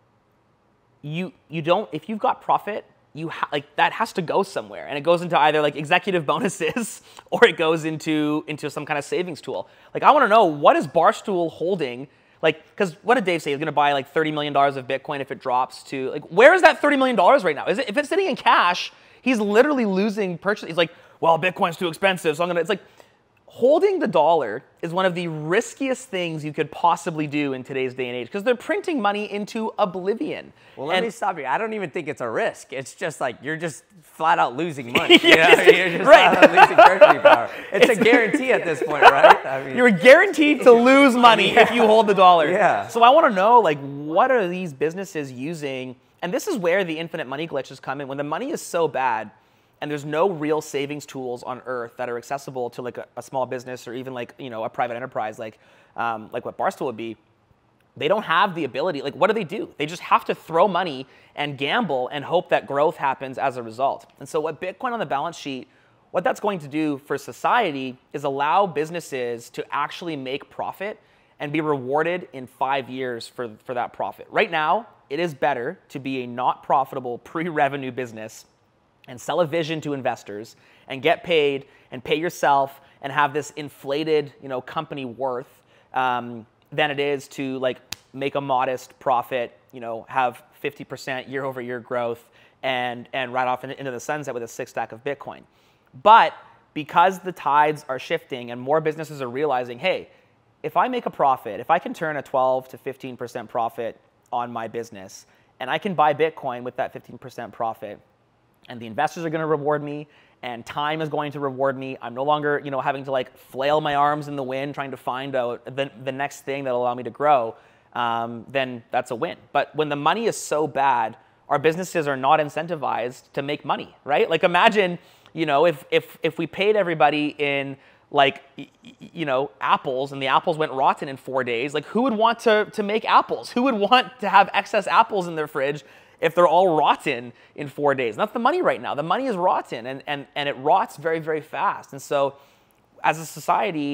you, you don't, if you've got profit, you ha like that has to go somewhere, and it goes into either like executive bonuses or it goes into into some kind of savings tool. Like I want to know, what is Barstool holding? Like, because what did Dave say? He's going to buy like thirty million dollars of Bitcoin if it drops to like, where is that thirty million dollars right now? Is it, if it's sitting in cash, he's literally losing purchase. He's like, well, Bitcoin's too expensive, so I'm gonna. It's like, holding the dollar is one of the riskiest things you could possibly do in today's day and age, because they're printing money into oblivion. Well, let and me stop you. I don't even think it's a risk. It's just like you're just flat out losing money. You you're, know? just, you're just right. flat out losing purchasing power. It's, it's a guarantee at this point, right? I mean, you're guaranteed to lose money yeah. if you hold the dollar. Yeah. So I want to know, like, what are these businesses using? And this is where the infinite money glitches come in. When the money is so bad, and there's no real savings tools on earth that are accessible to like a, a small business or even like, you know, a private enterprise like, um, like what Barstool would be, they don't have the ability. Like, what do they do? They just have to throw money and gamble and hope that growth happens as a result. And so what Bitcoin on the balance sheet, what that's going to do for society is allow businesses to actually make profit and be rewarded in five years for, for that profit. Right now, it is better to be a not profitable pre-revenue business and sell a vision to investors and get paid and pay yourself and have this inflated, you know, company worth um, than it is to like make a modest profit, you know, have fifty percent year over year growth and, and ride off into the sunset with a six stack of Bitcoin. But because the tides are shifting and more businesses are realizing, hey, if I make a profit, if I can turn a twelve to fifteen percent profit on my business and I can buy Bitcoin with that fifteen percent profit, and the investors are going to reward me, and time is going to reward me. I'm no longer, you know, having to like flail my arms in the wind trying to find out the, the next thing that'll allow me to grow. Um, then that's a win. But when the money is so bad, our businesses are not incentivized to make money, right? Like imagine, you know, if if if we paid everybody in like, you know, apples, and the apples went rotten in four days, like who would want to to make apples? Who would want to have excess apples in their fridge if they're all rotten in four days? And that's the money right now. The money is rotten, and, and, and it rots very, very fast. And so as a society,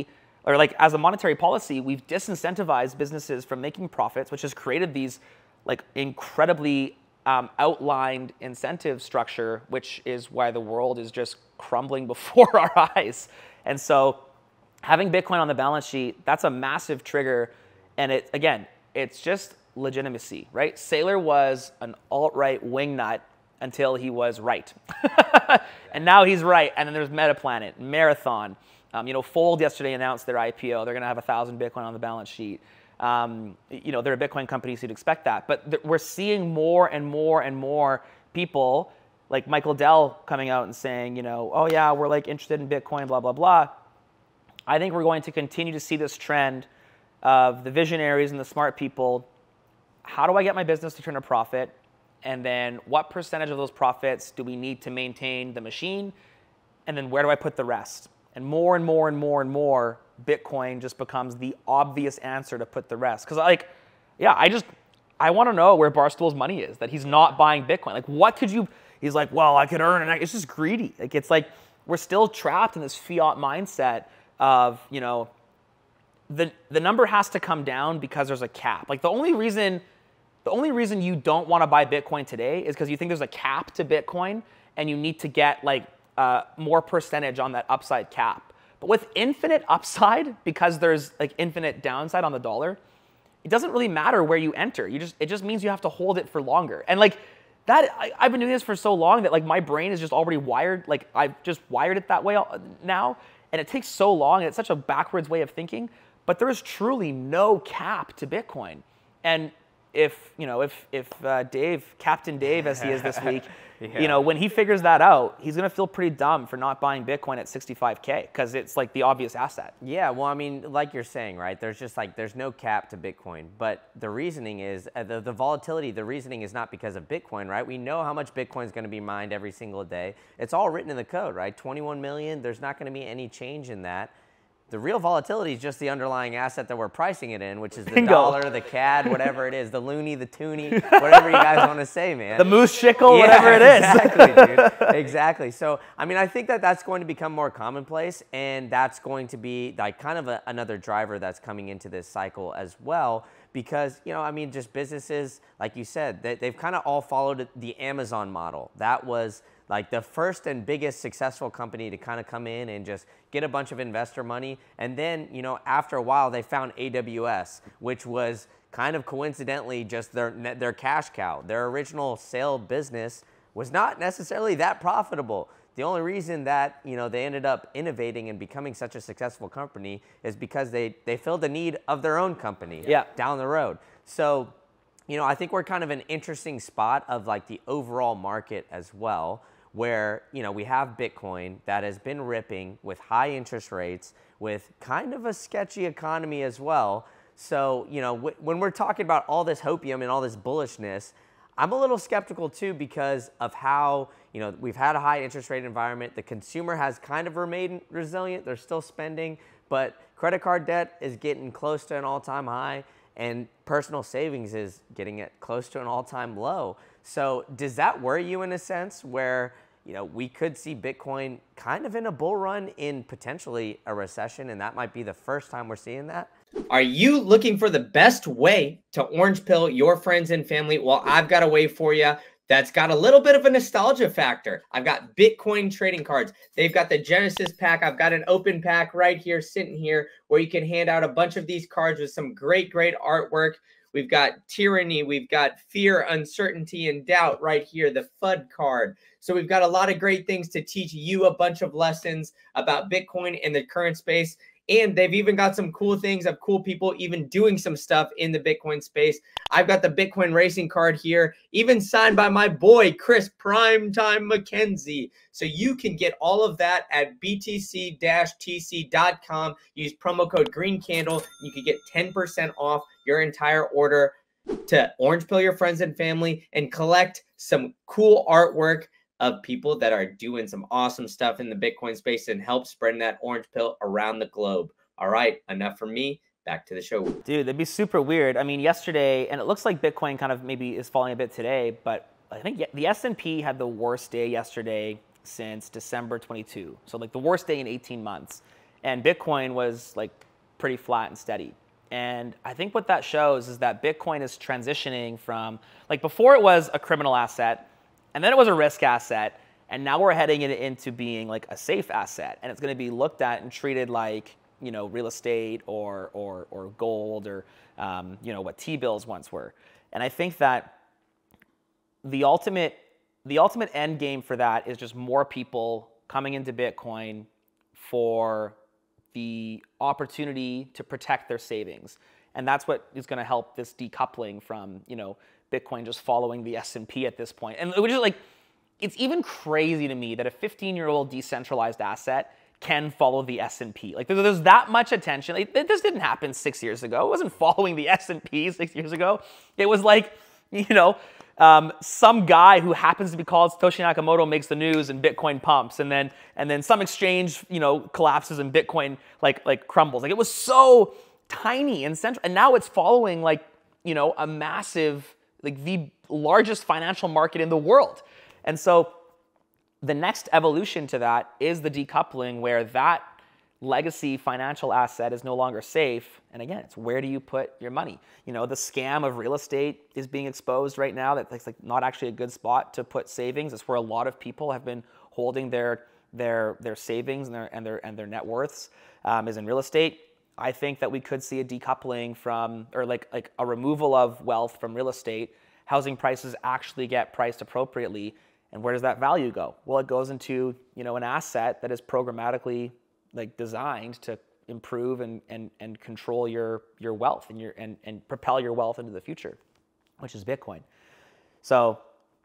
or like as a monetary policy, we've disincentivized businesses from making profits, which has created these like incredibly um, outlined incentive structure, which is why the world is just crumbling before our eyes. And so having Bitcoin on the balance sheet, that's a massive trigger. And it, again, it's just legitimacy, right? Saylor was an alt-right wingnut until he was right. And now he's right. And then there's Metaplanet, Marathon. Um, you know, Fold yesterday announced their I P O. They're going to have a thousand Bitcoin on the balance sheet. Um, you know, they're a Bitcoin company, so you'd expect that. But th- we're seeing more and more and more people like Michael Dell coming out and saying, you know, oh yeah, we're like interested in Bitcoin, blah, blah, blah. I think we're going to continue to see this trend of the visionaries and the smart people. How do I get my business to turn a profit? And then what percentage of those profits do we need to maintain the machine? And then where do I put the rest? And more and more and more and more, Bitcoin just becomes the obvious answer to put the rest. Because like, yeah, I just, I want to know where Barstool's money is, that he's not buying Bitcoin. Like what could you, he's like, well, I could earn, and it's just greedy. Like it's like, we're still trapped in this fiat mindset of, you know, the the number has to come down because there's a cap. Like the only reason, the only reason you don't want to buy Bitcoin today is because you think there's a cap to Bitcoin and you need to get like uh, more percentage on that upside cap. But with infinite upside, because there's like infinite downside on the dollar, it doesn't really matter where you enter. You just it just means you have to hold it for longer. And like that, I, I've been doing this for so long that like my brain is just already wired. Like I've just wired it that way now, and it takes so long. And it's such a backwards way of thinking. But there is truly no cap to Bitcoin. And if you know, if if uh, Dave, Captain Dave, as he is this week, yeah. you know, when he figures that out, he's gonna feel pretty dumb for not buying Bitcoin at sixty-five K because it's like the obvious asset. Yeah, well, I mean, like you're saying, right? There's just like there's no cap to Bitcoin, but the reasoning is uh, the the volatility. The reasoning is not because of Bitcoin, right? We know how much Bitcoin is going to be mined every single day. It's all written in the code, right? twenty-one million. There's not going to be any change in that. The real volatility is just the underlying asset that we're pricing it in, which is the Bingo. dollar, the C A D, whatever it is, the loony, the toonie, whatever you guys want to say, man. The moose shickle, yeah, whatever it exactly, is. Exactly, dude. Exactly. So, I mean, I think that that's going to become more commonplace, and that's going to be like kind of a, another driver that's coming into this cycle as well. Because, you know, I mean, just businesses, like you said, they, they've kind of all followed the Amazon model. That was like the first and biggest successful company to kind of come in and just get a bunch of investor money. And then, you know, after a while, they found A W S, which was kind of coincidentally just their, their cash cow. Their original sale business was not necessarily that profitable. The only reason that, you know, they ended up innovating and becoming such a successful company is because they, they filled the need of their own company yeah. down the road. So, you know, I think we're kind of an interesting spot of like the overall market as well, where, you know, we have Bitcoin that has been ripping with high interest rates, with kind of a sketchy economy as well. So, you know, w- when we're talking about all this hopium and all this bullishness, I'm a little skeptical too because of how, you know, we've had a high interest rate environment. The consumer has kind of remained resilient. They're still spending, but credit card debt is getting close to an all-time high, and personal savings is getting it close to an all-time low. So does that worry you in a sense where, you know, we could see Bitcoin kind of in a bull run in potentially a recession, and that might be the first time we're seeing that? Are you looking for the best way to orange pill your friends and family? Well, I've got a way for you that's got a little bit of a nostalgia factor. I've got Bitcoin trading cards. They've got the Genesis pack. I've got an open pack right here, sitting here, where you can hand out a bunch of these cards with some great, great artwork. We've got tyranny. We've got fear, uncertainty, and doubt right here, the F U D card. So we've got a lot of great things to teach you a bunch of lessons about Bitcoin in the current space. And they've even got some cool things of cool people even doing some stuff in the Bitcoin space. I've got the Bitcoin racing card here, even signed by my boy, Chris Primetime McKenzie. So you can get all of that at b t c dash t c dot com. Use promo code GreenCandle. You can get ten percent off your entire order to orange pill your friends and family and collect some cool artwork of people that are doing some awesome stuff in the Bitcoin space and help spread that orange pill around the globe. All right, enough from me. Back to the show. Dude, that'd be super weird. I mean, yesterday, and it looks like Bitcoin kind of maybe is falling a bit today, but I think the S and P had the worst day yesterday since December twenty-two. So like the worst day in eighteen months. And Bitcoin was like pretty flat and steady. And I think what that shows is that Bitcoin is transitioning from, like before it was a criminal asset, and then it was a risk asset, and now we're heading it into being like a safe asset. And it's going to be looked at and treated like, you know, real estate or or or gold or, um, you know, what T-bills once were. And I think that the ultimate the ultimate end game for that is just more people coming into Bitcoin for the opportunity to protect their savings. And that's what is going to help this decoupling from, you know, Bitcoin just following the S and P at this point. And which is like, it's even crazy to me that a fifteen-year-old decentralized asset can follow the S and P. Like there's, there's that much attention. Like, this didn't happen six years ago. It wasn't following the S and P six years ago. It was like, you know, Um, some guy who happens to be called Satoshi Nakamoto makes the news and Bitcoin pumps, and then and then some exchange, you know, collapses and Bitcoin like like crumbles. Like it was so tiny and central, and now it's following like, you know, a massive, like the largest financial market in the world. And so the next evolution to that is the decoupling, where that legacy financial asset is no longer safe. And again, it's where do you put your money? You know, the scam of real estate is being exposed right now. That's like not actually a good spot to put savings. It's where a lot of people have been holding their their their savings and their and their and their net worths, um, is in real estate. I think that we could see a decoupling from, or like like a removal of wealth from real estate. Housing prices actually get priced appropriately. And where does that value go? Well, it goes into, you know, an asset that is programmatically like designed to improve and and and control your your wealth and your and and propel your wealth into the future, which is Bitcoin. So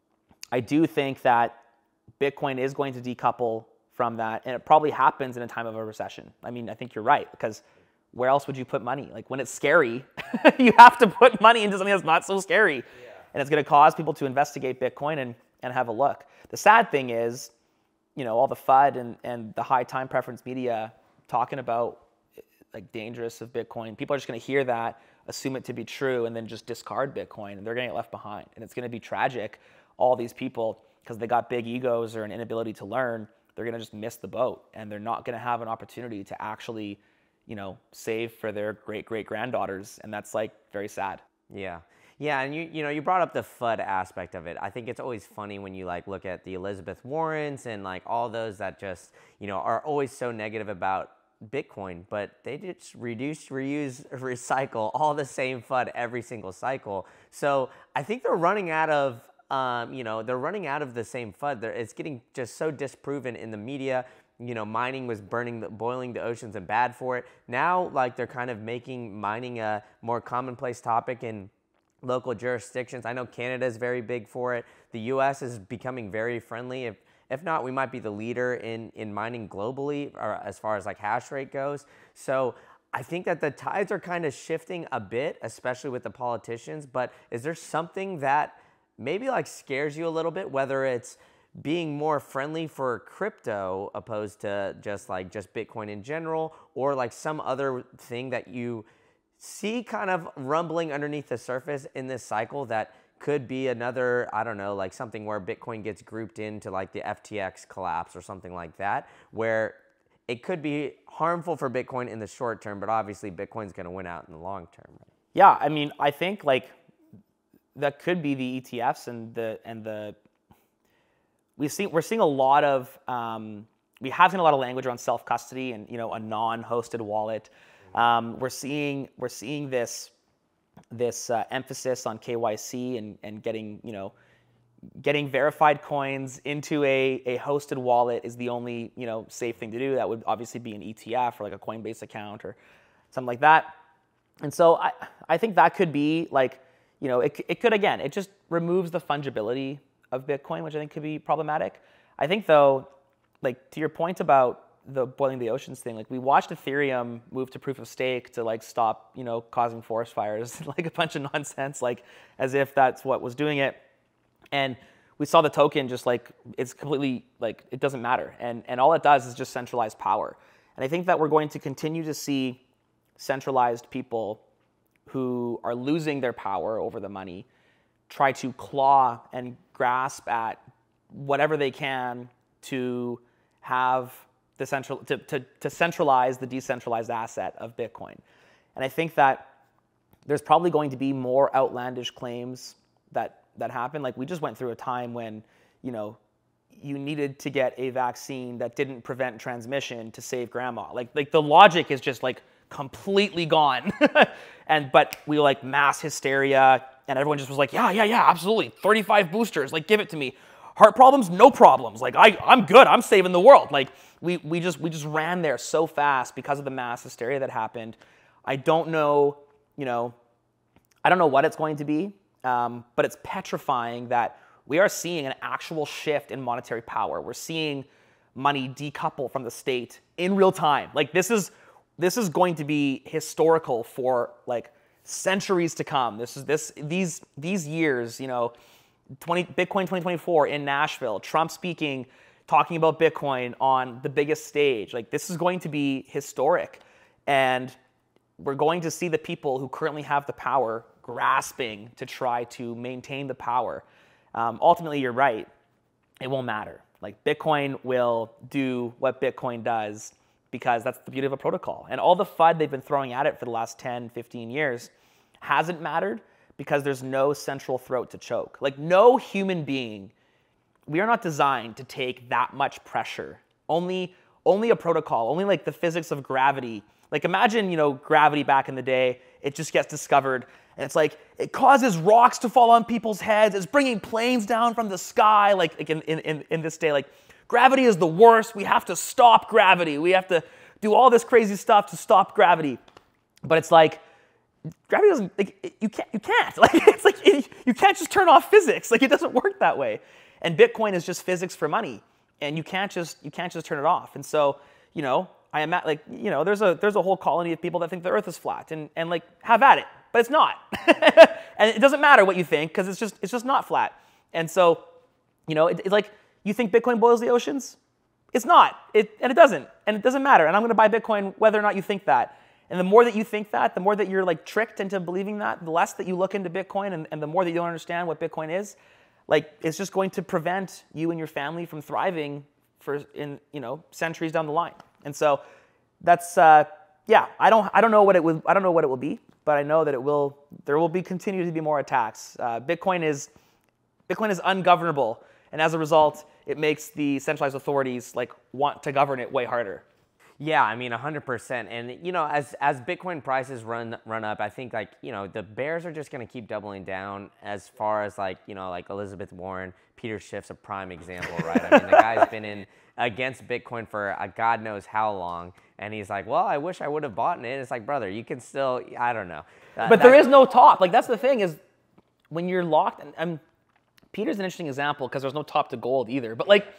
I do think that Bitcoin is going to decouple from that, and it probably happens in a time of a recession. I mean, I think you're right, because where else would you put money? Like when it's scary, you have to put money into something that's not so scary. Yeah. And it's going to cause people to investigate Bitcoin and and have a look. The sad thing is, you know, all the F U D and, and the high time preference media talking about like dangerous of Bitcoin. People are just going to hear that, assume it to be true, and then just discard Bitcoin, and they're going to get left behind. And it's going to be tragic. All these people, because they got big egos or an inability to learn, they're going to just miss the boat, and they're not going to have an opportunity to actually, you know, save for their great great granddaughters, and that's like very sad. Yeah. Yeah, and you you know, you brought up the F U D aspect of it. I think it's always funny when you like look at the Elizabeth Warrens and like all those that just, you know, are always so negative about Bitcoin, but they just reduce, reuse, recycle all the same F U D every single cycle. So I think they're running out of, um, you know, they're running out of the same F U D. They're, it's getting just so disproven in the media. You know, mining was burning, the, boiling the oceans and bad for it. Now, like they're kind of making mining a more commonplace topic in local jurisdictions. I know Canada is very big for it. The U S is becoming very friendly. If if not, we might be the leader in in mining globally, or as far as like hash rate goes. So I think that the tides are kind of shifting a bit, especially with the politicians. But is there something that maybe like scares you a little bit, whether it's being more friendly for crypto opposed to just like just Bitcoin in general, or like some other thing that you see kind of rumbling underneath the surface in this cycle that could be another, I don't know, like something where Bitcoin gets grouped into like the F T X collapse or something like that, where it could be harmful for Bitcoin in the short term, but obviously Bitcoin's going to win out in the long term. Yeah, I mean, I think like that could be the E T Fs and the and the we've seen we're seeing a lot of um, we have seen a lot of language around self-custody and, you know, a non-hosted wallet. Um, we're seeing we're seeing this this uh, emphasis on K Y C and and getting, you know, getting verified coins into a, a hosted wallet is the only, you know, safe thing to do. That would obviously be an E T F or like a Coinbase account or something like that. And so I I think that could be like, you know, it it could, again, it just removes the fungibility of Bitcoin, which I think could be problematic. I think though, like to your point about the boiling the oceans thing, like we watched Ethereum move to proof of stake to like stop, you know, causing forest fires, like a bunch of nonsense, like as if that's what was doing it. And we saw the token just like, it's completely like, it doesn't matter. And, and all it does is just centralize power. And I think that we're going to continue to see centralized people who are losing their power over the money try to claw and grasp at whatever they can to have the central, to, to, to centralize the decentralized asset of Bitcoin. And I think that there's probably going to be more outlandish claims that, that happen. Like we just went through a time when, you know, you needed to get a vaccine that didn't prevent transmission to save grandma. Like, like the logic is just like completely gone. And, but we like mass hysteria and everyone just was like, yeah, yeah, yeah, absolutely. thirty-five boosters, like give it to me. Heart problems, no problems. Like I, I'm good, I'm saving the world. Like we, we just, we just ran there so fast because of the mass hysteria that happened. I don't know, you know, I don't know what it's going to be, um, but it's petrifying that we are seeing an actual shift in monetary power. We're seeing money decouple from the state in real time. Like this is, this is going to be historical for like centuries to come. This is this these these years, you know, twenty Bitcoin twenty twenty-four in Nashville, Trump speaking, talking about Bitcoin on the biggest stage. Like this is going to be historic, and we're going to see the people who currently have the power grasping to try to maintain the power. Um, ultimately, you're right. It won't matter. Like Bitcoin will do what Bitcoin does because that's the beauty of a protocol. And all the F U D they've been throwing at it for the last ten, fifteen years hasn't mattered because there's no central throat to choke. Like no human being, we are not designed to take that much pressure. Only, only a protocol, only like the physics of gravity. Like imagine, you know, gravity back in the day, it just gets discovered and it's like, it causes rocks to fall on people's heads. It's bringing planes down from the sky. Like, like in, in, in this day, like gravity is the worst. We have to stop gravity. We have to do all this crazy stuff to stop gravity. But it's like, gravity doesn't, like, you can't, you can't. Like, it's like, it, you can't just turn off physics. Like, it doesn't work that way. And Bitcoin is just physics for money. And you can't just, you can't just turn it off. And so, you know, I am at, like, you know, there's a, there's a whole colony of people that think the earth is flat and, and like, have at it. But it's not. And it doesn't matter what you think because it's just, it's just not flat. And so, you know, it, it, like, you think Bitcoin boils the oceans? It's not. It, and it doesn't. And it doesn't matter. And I'm going to buy Bitcoin whether or not you think that. And the more that you think that, the more that you're like tricked into believing that, the less that you look into Bitcoin and, and the more that you don't understand what Bitcoin is, like it's just going to prevent you and your family from thriving for in, you know, centuries down the line. And so that's, uh, yeah, I don't, I don't know what it will, I don't know what it will be, but I know that it will, there will be continue to be more attacks. Uh, Bitcoin is, Bitcoin is ungovernable. And as a result, it makes the centralized authorities like want to govern it way harder. Yeah, I mean, one hundred percent. And, you know, as as Bitcoin prices run run up, I think, like, you know, the bears are just going to keep doubling down as far as, like, you know, like Elizabeth Warren. Peter Schiff's a prime example, right? I mean, the guy's been in against Bitcoin for a God knows how long. And he's like, well, I wish I would have bought in it. It's like, brother, you can still, I don't know. Uh, but there is no top. Like, that's the thing is when you're locked, and, and Peter's an interesting example because there's no top to gold either. But, like,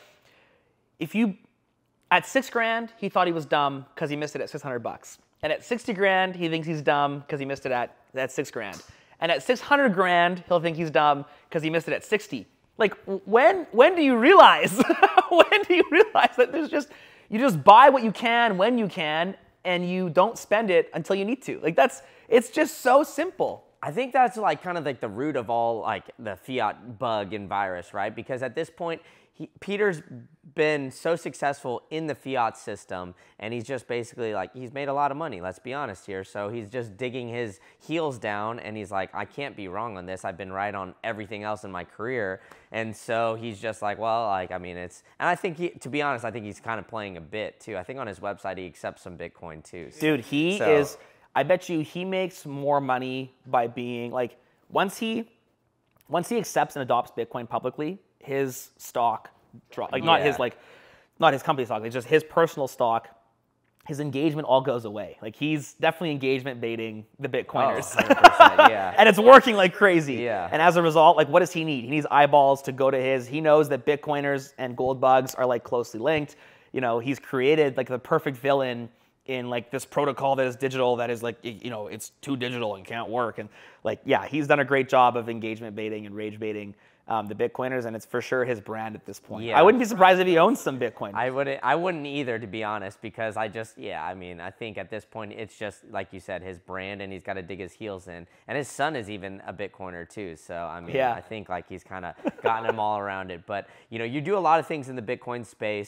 if you... At six grand, he thought he was dumb because he missed it at six hundred bucks. And at sixty grand, he thinks he's dumb because he missed it at, at six grand. And at six hundred grand, he'll think he's dumb because he missed it at sixty. Like, when when do you realize? When do you realize that there's just, you just buy what you can when you can, and you don't spend it until you need to. Like, that's, it's just so simple. I think that's like kind of like the root of all like the fiat bug and virus, right? Because at this point, he, Peter's been so successful in the fiat system, and he's just basically like, he's made a lot of money, let's be honest here. So he's just digging his heels down, and he's like, I can't be wrong on this. I've been right on everything else in my career. And so he's just like, well, like, I mean, it's, and I think he, to be honest, I think he's kind of playing a bit too. I think on his website, he accepts some Bitcoin too. Dude, he so, is, I bet you he makes more money by being like, once he, once he accepts and adopts Bitcoin publicly, his stock drop, like not Yeah. his like, not his company stock, it's just his personal stock. His engagement all goes away. Like he's definitely engagement baiting the Bitcoiners, Oh, one hundred percent, yeah. and it's working like crazy. Yeah. And as a result, like what does he need? He needs eyeballs to go to his. He knows that Bitcoiners and gold bugs are like closely linked. You know, he's created like the perfect villain in like this protocol that is digital, that is like, you know, it's too digital and can't work. And like, yeah, he's done a great job of engagement baiting and rage baiting um, the Bitcoiners, and it's for sure his brand at this point. Yeah. I wouldn't be surprised if he owns some Bitcoin. I wouldn't, I wouldn't either, to be honest, because I just, yeah, I mean, I think at this point, it's just, like you said, his brand, and he's got to dig his heels in. And his son is even a Bitcoiner too, so, I mean, Yeah. I think, like, he's kind of gotten him all around it. But, you know, you do a lot of things in the Bitcoin space.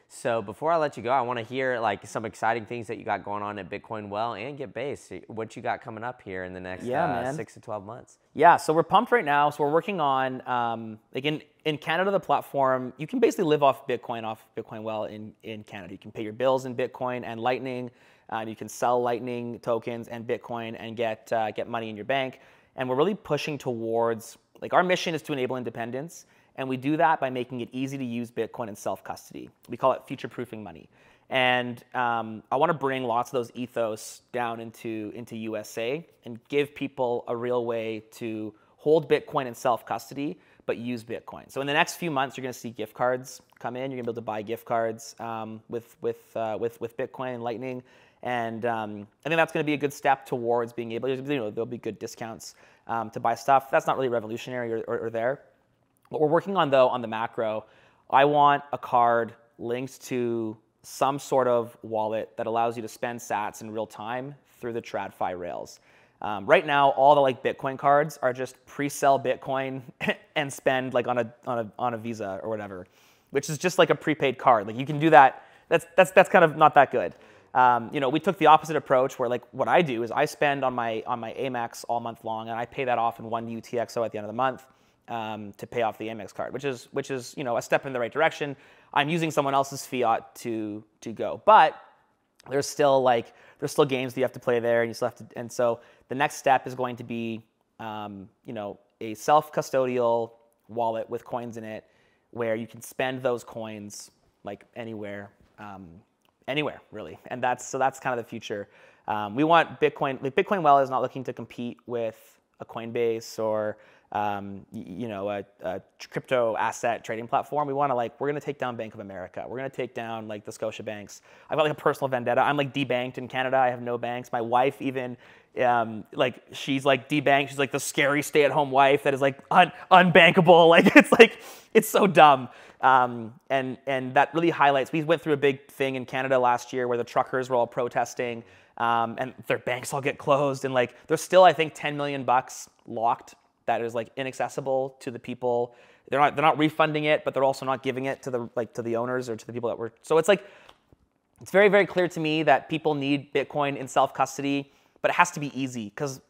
So before I let you go, I want to hear like some exciting things that you got going on at Bitcoin Well and Get Based. What you got coming up here in the next yeah, uh, man. six to twelve months? Yeah, so we're pumped right now. So we're working on, um, like in, in Canada, the platform, you can basically live off Bitcoin, off Bitcoin Well in, in Canada. You can pay your bills in Bitcoin and Lightning. Um, you can sell Lightning tokens and Bitcoin and get uh, get money in your bank. And we're really pushing towards, like our mission is to enable independence. And we do that by making it easy to use Bitcoin in self-custody. We call it future-proofing money. And um, I want to bring lots of those ethos down into, into U S A and give people a real way to hold Bitcoin in self-custody, but use Bitcoin. So in the next few months, you're going to see gift cards come in. You're going to be able to buy gift cards um, with, with, uh, with, with Bitcoin and Lightning. And um, I think that's going to be a good step towards being able, you know, there'll be good discounts um, to buy stuff. That's not really revolutionary or, or, or there. What we're working on, though, on the macro, I want a card linked to some sort of wallet that allows you to spend sats in real time through the TradFi rails. Um, right now, all the like Bitcoin cards are just pre-sell Bitcoin and spend like on a on a on a Visa or whatever, which is just like a prepaid card. Like you can do that. That's that's that's kind of not that good. Um, you know, we took the opposite approach where like what I do is I spend on my on my Amex all month long and I pay that off in one U T X O at the end of the month. Um, to pay off the Amex card, which is which is you know a step in the right direction. I'm using someone else's fiat to to go, but there's still like there's still games that you have to play there, and you still have to. And so the next step is going to be um, you know a self-custodial wallet with coins in it, where you can spend those coins like anywhere, um, anywhere really. And that's so that's kind of the future. Um, we want Bitcoin. Like Bitcoin Well is not looking to compete with a Coinbase or Um, you know, a, a crypto asset trading platform. We want to like, we're going to take down Bank of America. We're going to take down like the Scotia banks. I've got like a personal vendetta. I'm like debanked in Canada. I have no banks. My wife even, um, like she's like debanked. She's like the scary stay-at-home wife that is like un- unbankable. Like it's like, it's so dumb. Um, and, and that really highlights, we went through a big thing in Canada last year where the truckers were all protesting, um, and their banks all get closed. And like, there's still, I think, ten million bucks locked that is like inaccessible to the people. They're not they're not refunding it, but they're also not giving it to the like to the owners or to the people that were. So it's like it's very very clear to me that people need Bitcoin in self custody, but it has to be easy because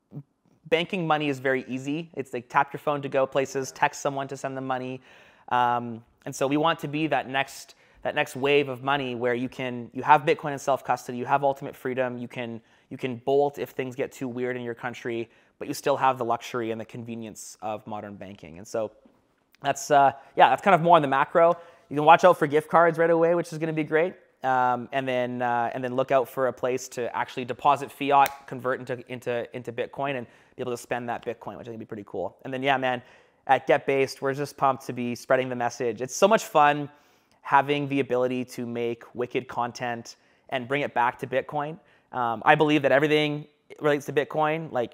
banking money is very easy. It's like tap your phone to go places, text someone to send them money, um, and so we want to be that next that next wave of money where you can you have Bitcoin in self custody, you have ultimate freedom, you can you can bolt if things get too weird in your country, but you still have the luxury and the convenience of modern banking. And so that's, uh, yeah, that's kind of more on the macro. You can watch out for gift cards right away, which is going to be great. Um, and then uh, and then look out for a place to actually deposit fiat, convert into, into, into Bitcoin, and be able to spend that Bitcoin, which I think would be pretty cool. And then, yeah, man, at Get Based, we're just pumped to be spreading the message. It's so much fun having the ability to make wicked content and bring it back to Bitcoin. Um, I believe that everything relates to Bitcoin, like,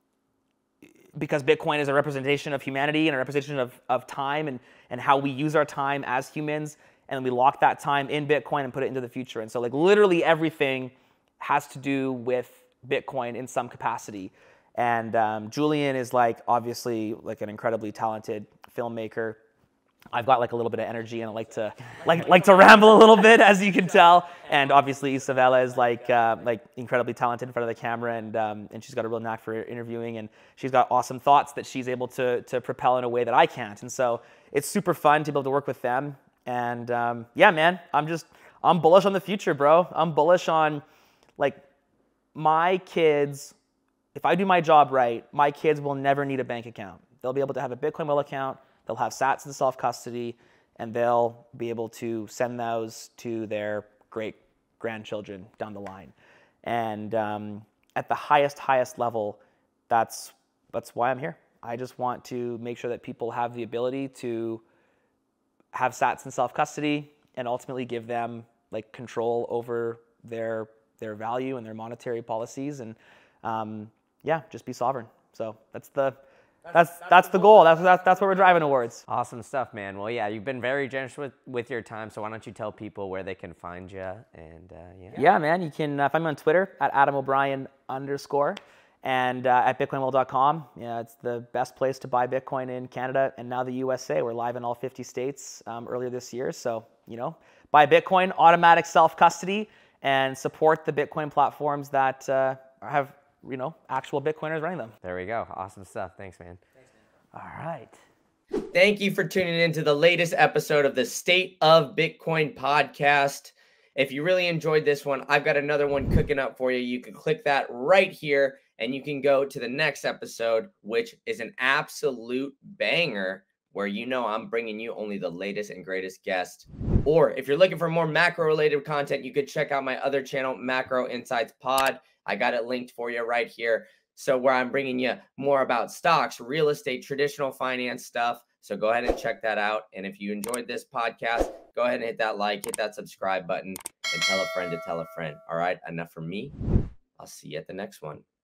because Bitcoin is a representation of humanity and a representation of, of time and, and how we use our time as humans. And we lock that time in Bitcoin and put it into the future. And so like literally everything has to do with Bitcoin in some capacity. And um, Julian is like obviously like an incredibly talented filmmaker. I've got like a little bit of energy and I like to like like to ramble a little bit, as you can tell. And obviously Isabella is like uh, like incredibly talented in front of the camera, and um, and she's got a real knack for interviewing, and she's got awesome thoughts that she's able to to propel in a way that I can't. And so it's super fun to be able to work with them. And um, yeah, man, I'm just I'm bullish on the future, bro. I'm bullish on like my kids. If I do my job right, my kids will never need a bank account. They'll be able to have a Bitcoin Well account. They'll have sats in self-custody, and they'll be able to send those to their great-grandchildren down the line. And um, at the highest, highest level, that's that's why I'm here. I just want to make sure that people have the ability to have sats in self-custody and ultimately give them like control over their their value and their monetary policies, and um, yeah, just be sovereign. So that's the That's that's, that's the goal. That's, that's that's what we're driving towards. Awesome stuff, man. Well, yeah, you've been very generous with, with your time. So why don't you tell people where they can find you? And uh, yeah, yeah, man, you can uh, find me on Twitter at Adam O'Brien underscore, and uh, at bitcoin well dot com. Yeah, it's the best place to buy Bitcoin in Canada and now the U S A. We're live in all fifty states um, earlier this year. So you know, buy Bitcoin, automatic self-custody, and support the Bitcoin platforms that uh, have, you know, actual Bitcoiners running them. There we go. Awesome stuff. Thanks, man. Thanks, man. All right. Thank you for tuning in to the latest episode of the State of Bitcoin podcast. If you really enjoyed this one, I've got another one cooking up for you. You can click that right here and you can go to the next episode, which is an absolute banger where you know I'm bringing you only the latest and greatest guests. Or if you're looking for more macro related content, you could check out my other channel, Macro Insights Pod. I got it linked for you right here. So where I'm bringing you more about stocks, real estate, traditional finance stuff. So go ahead and check that out. And if you enjoyed this podcast, go ahead and hit that like, hit that subscribe button, and tell a friend to tell a friend. All right, enough from me. I'll see you at the next one.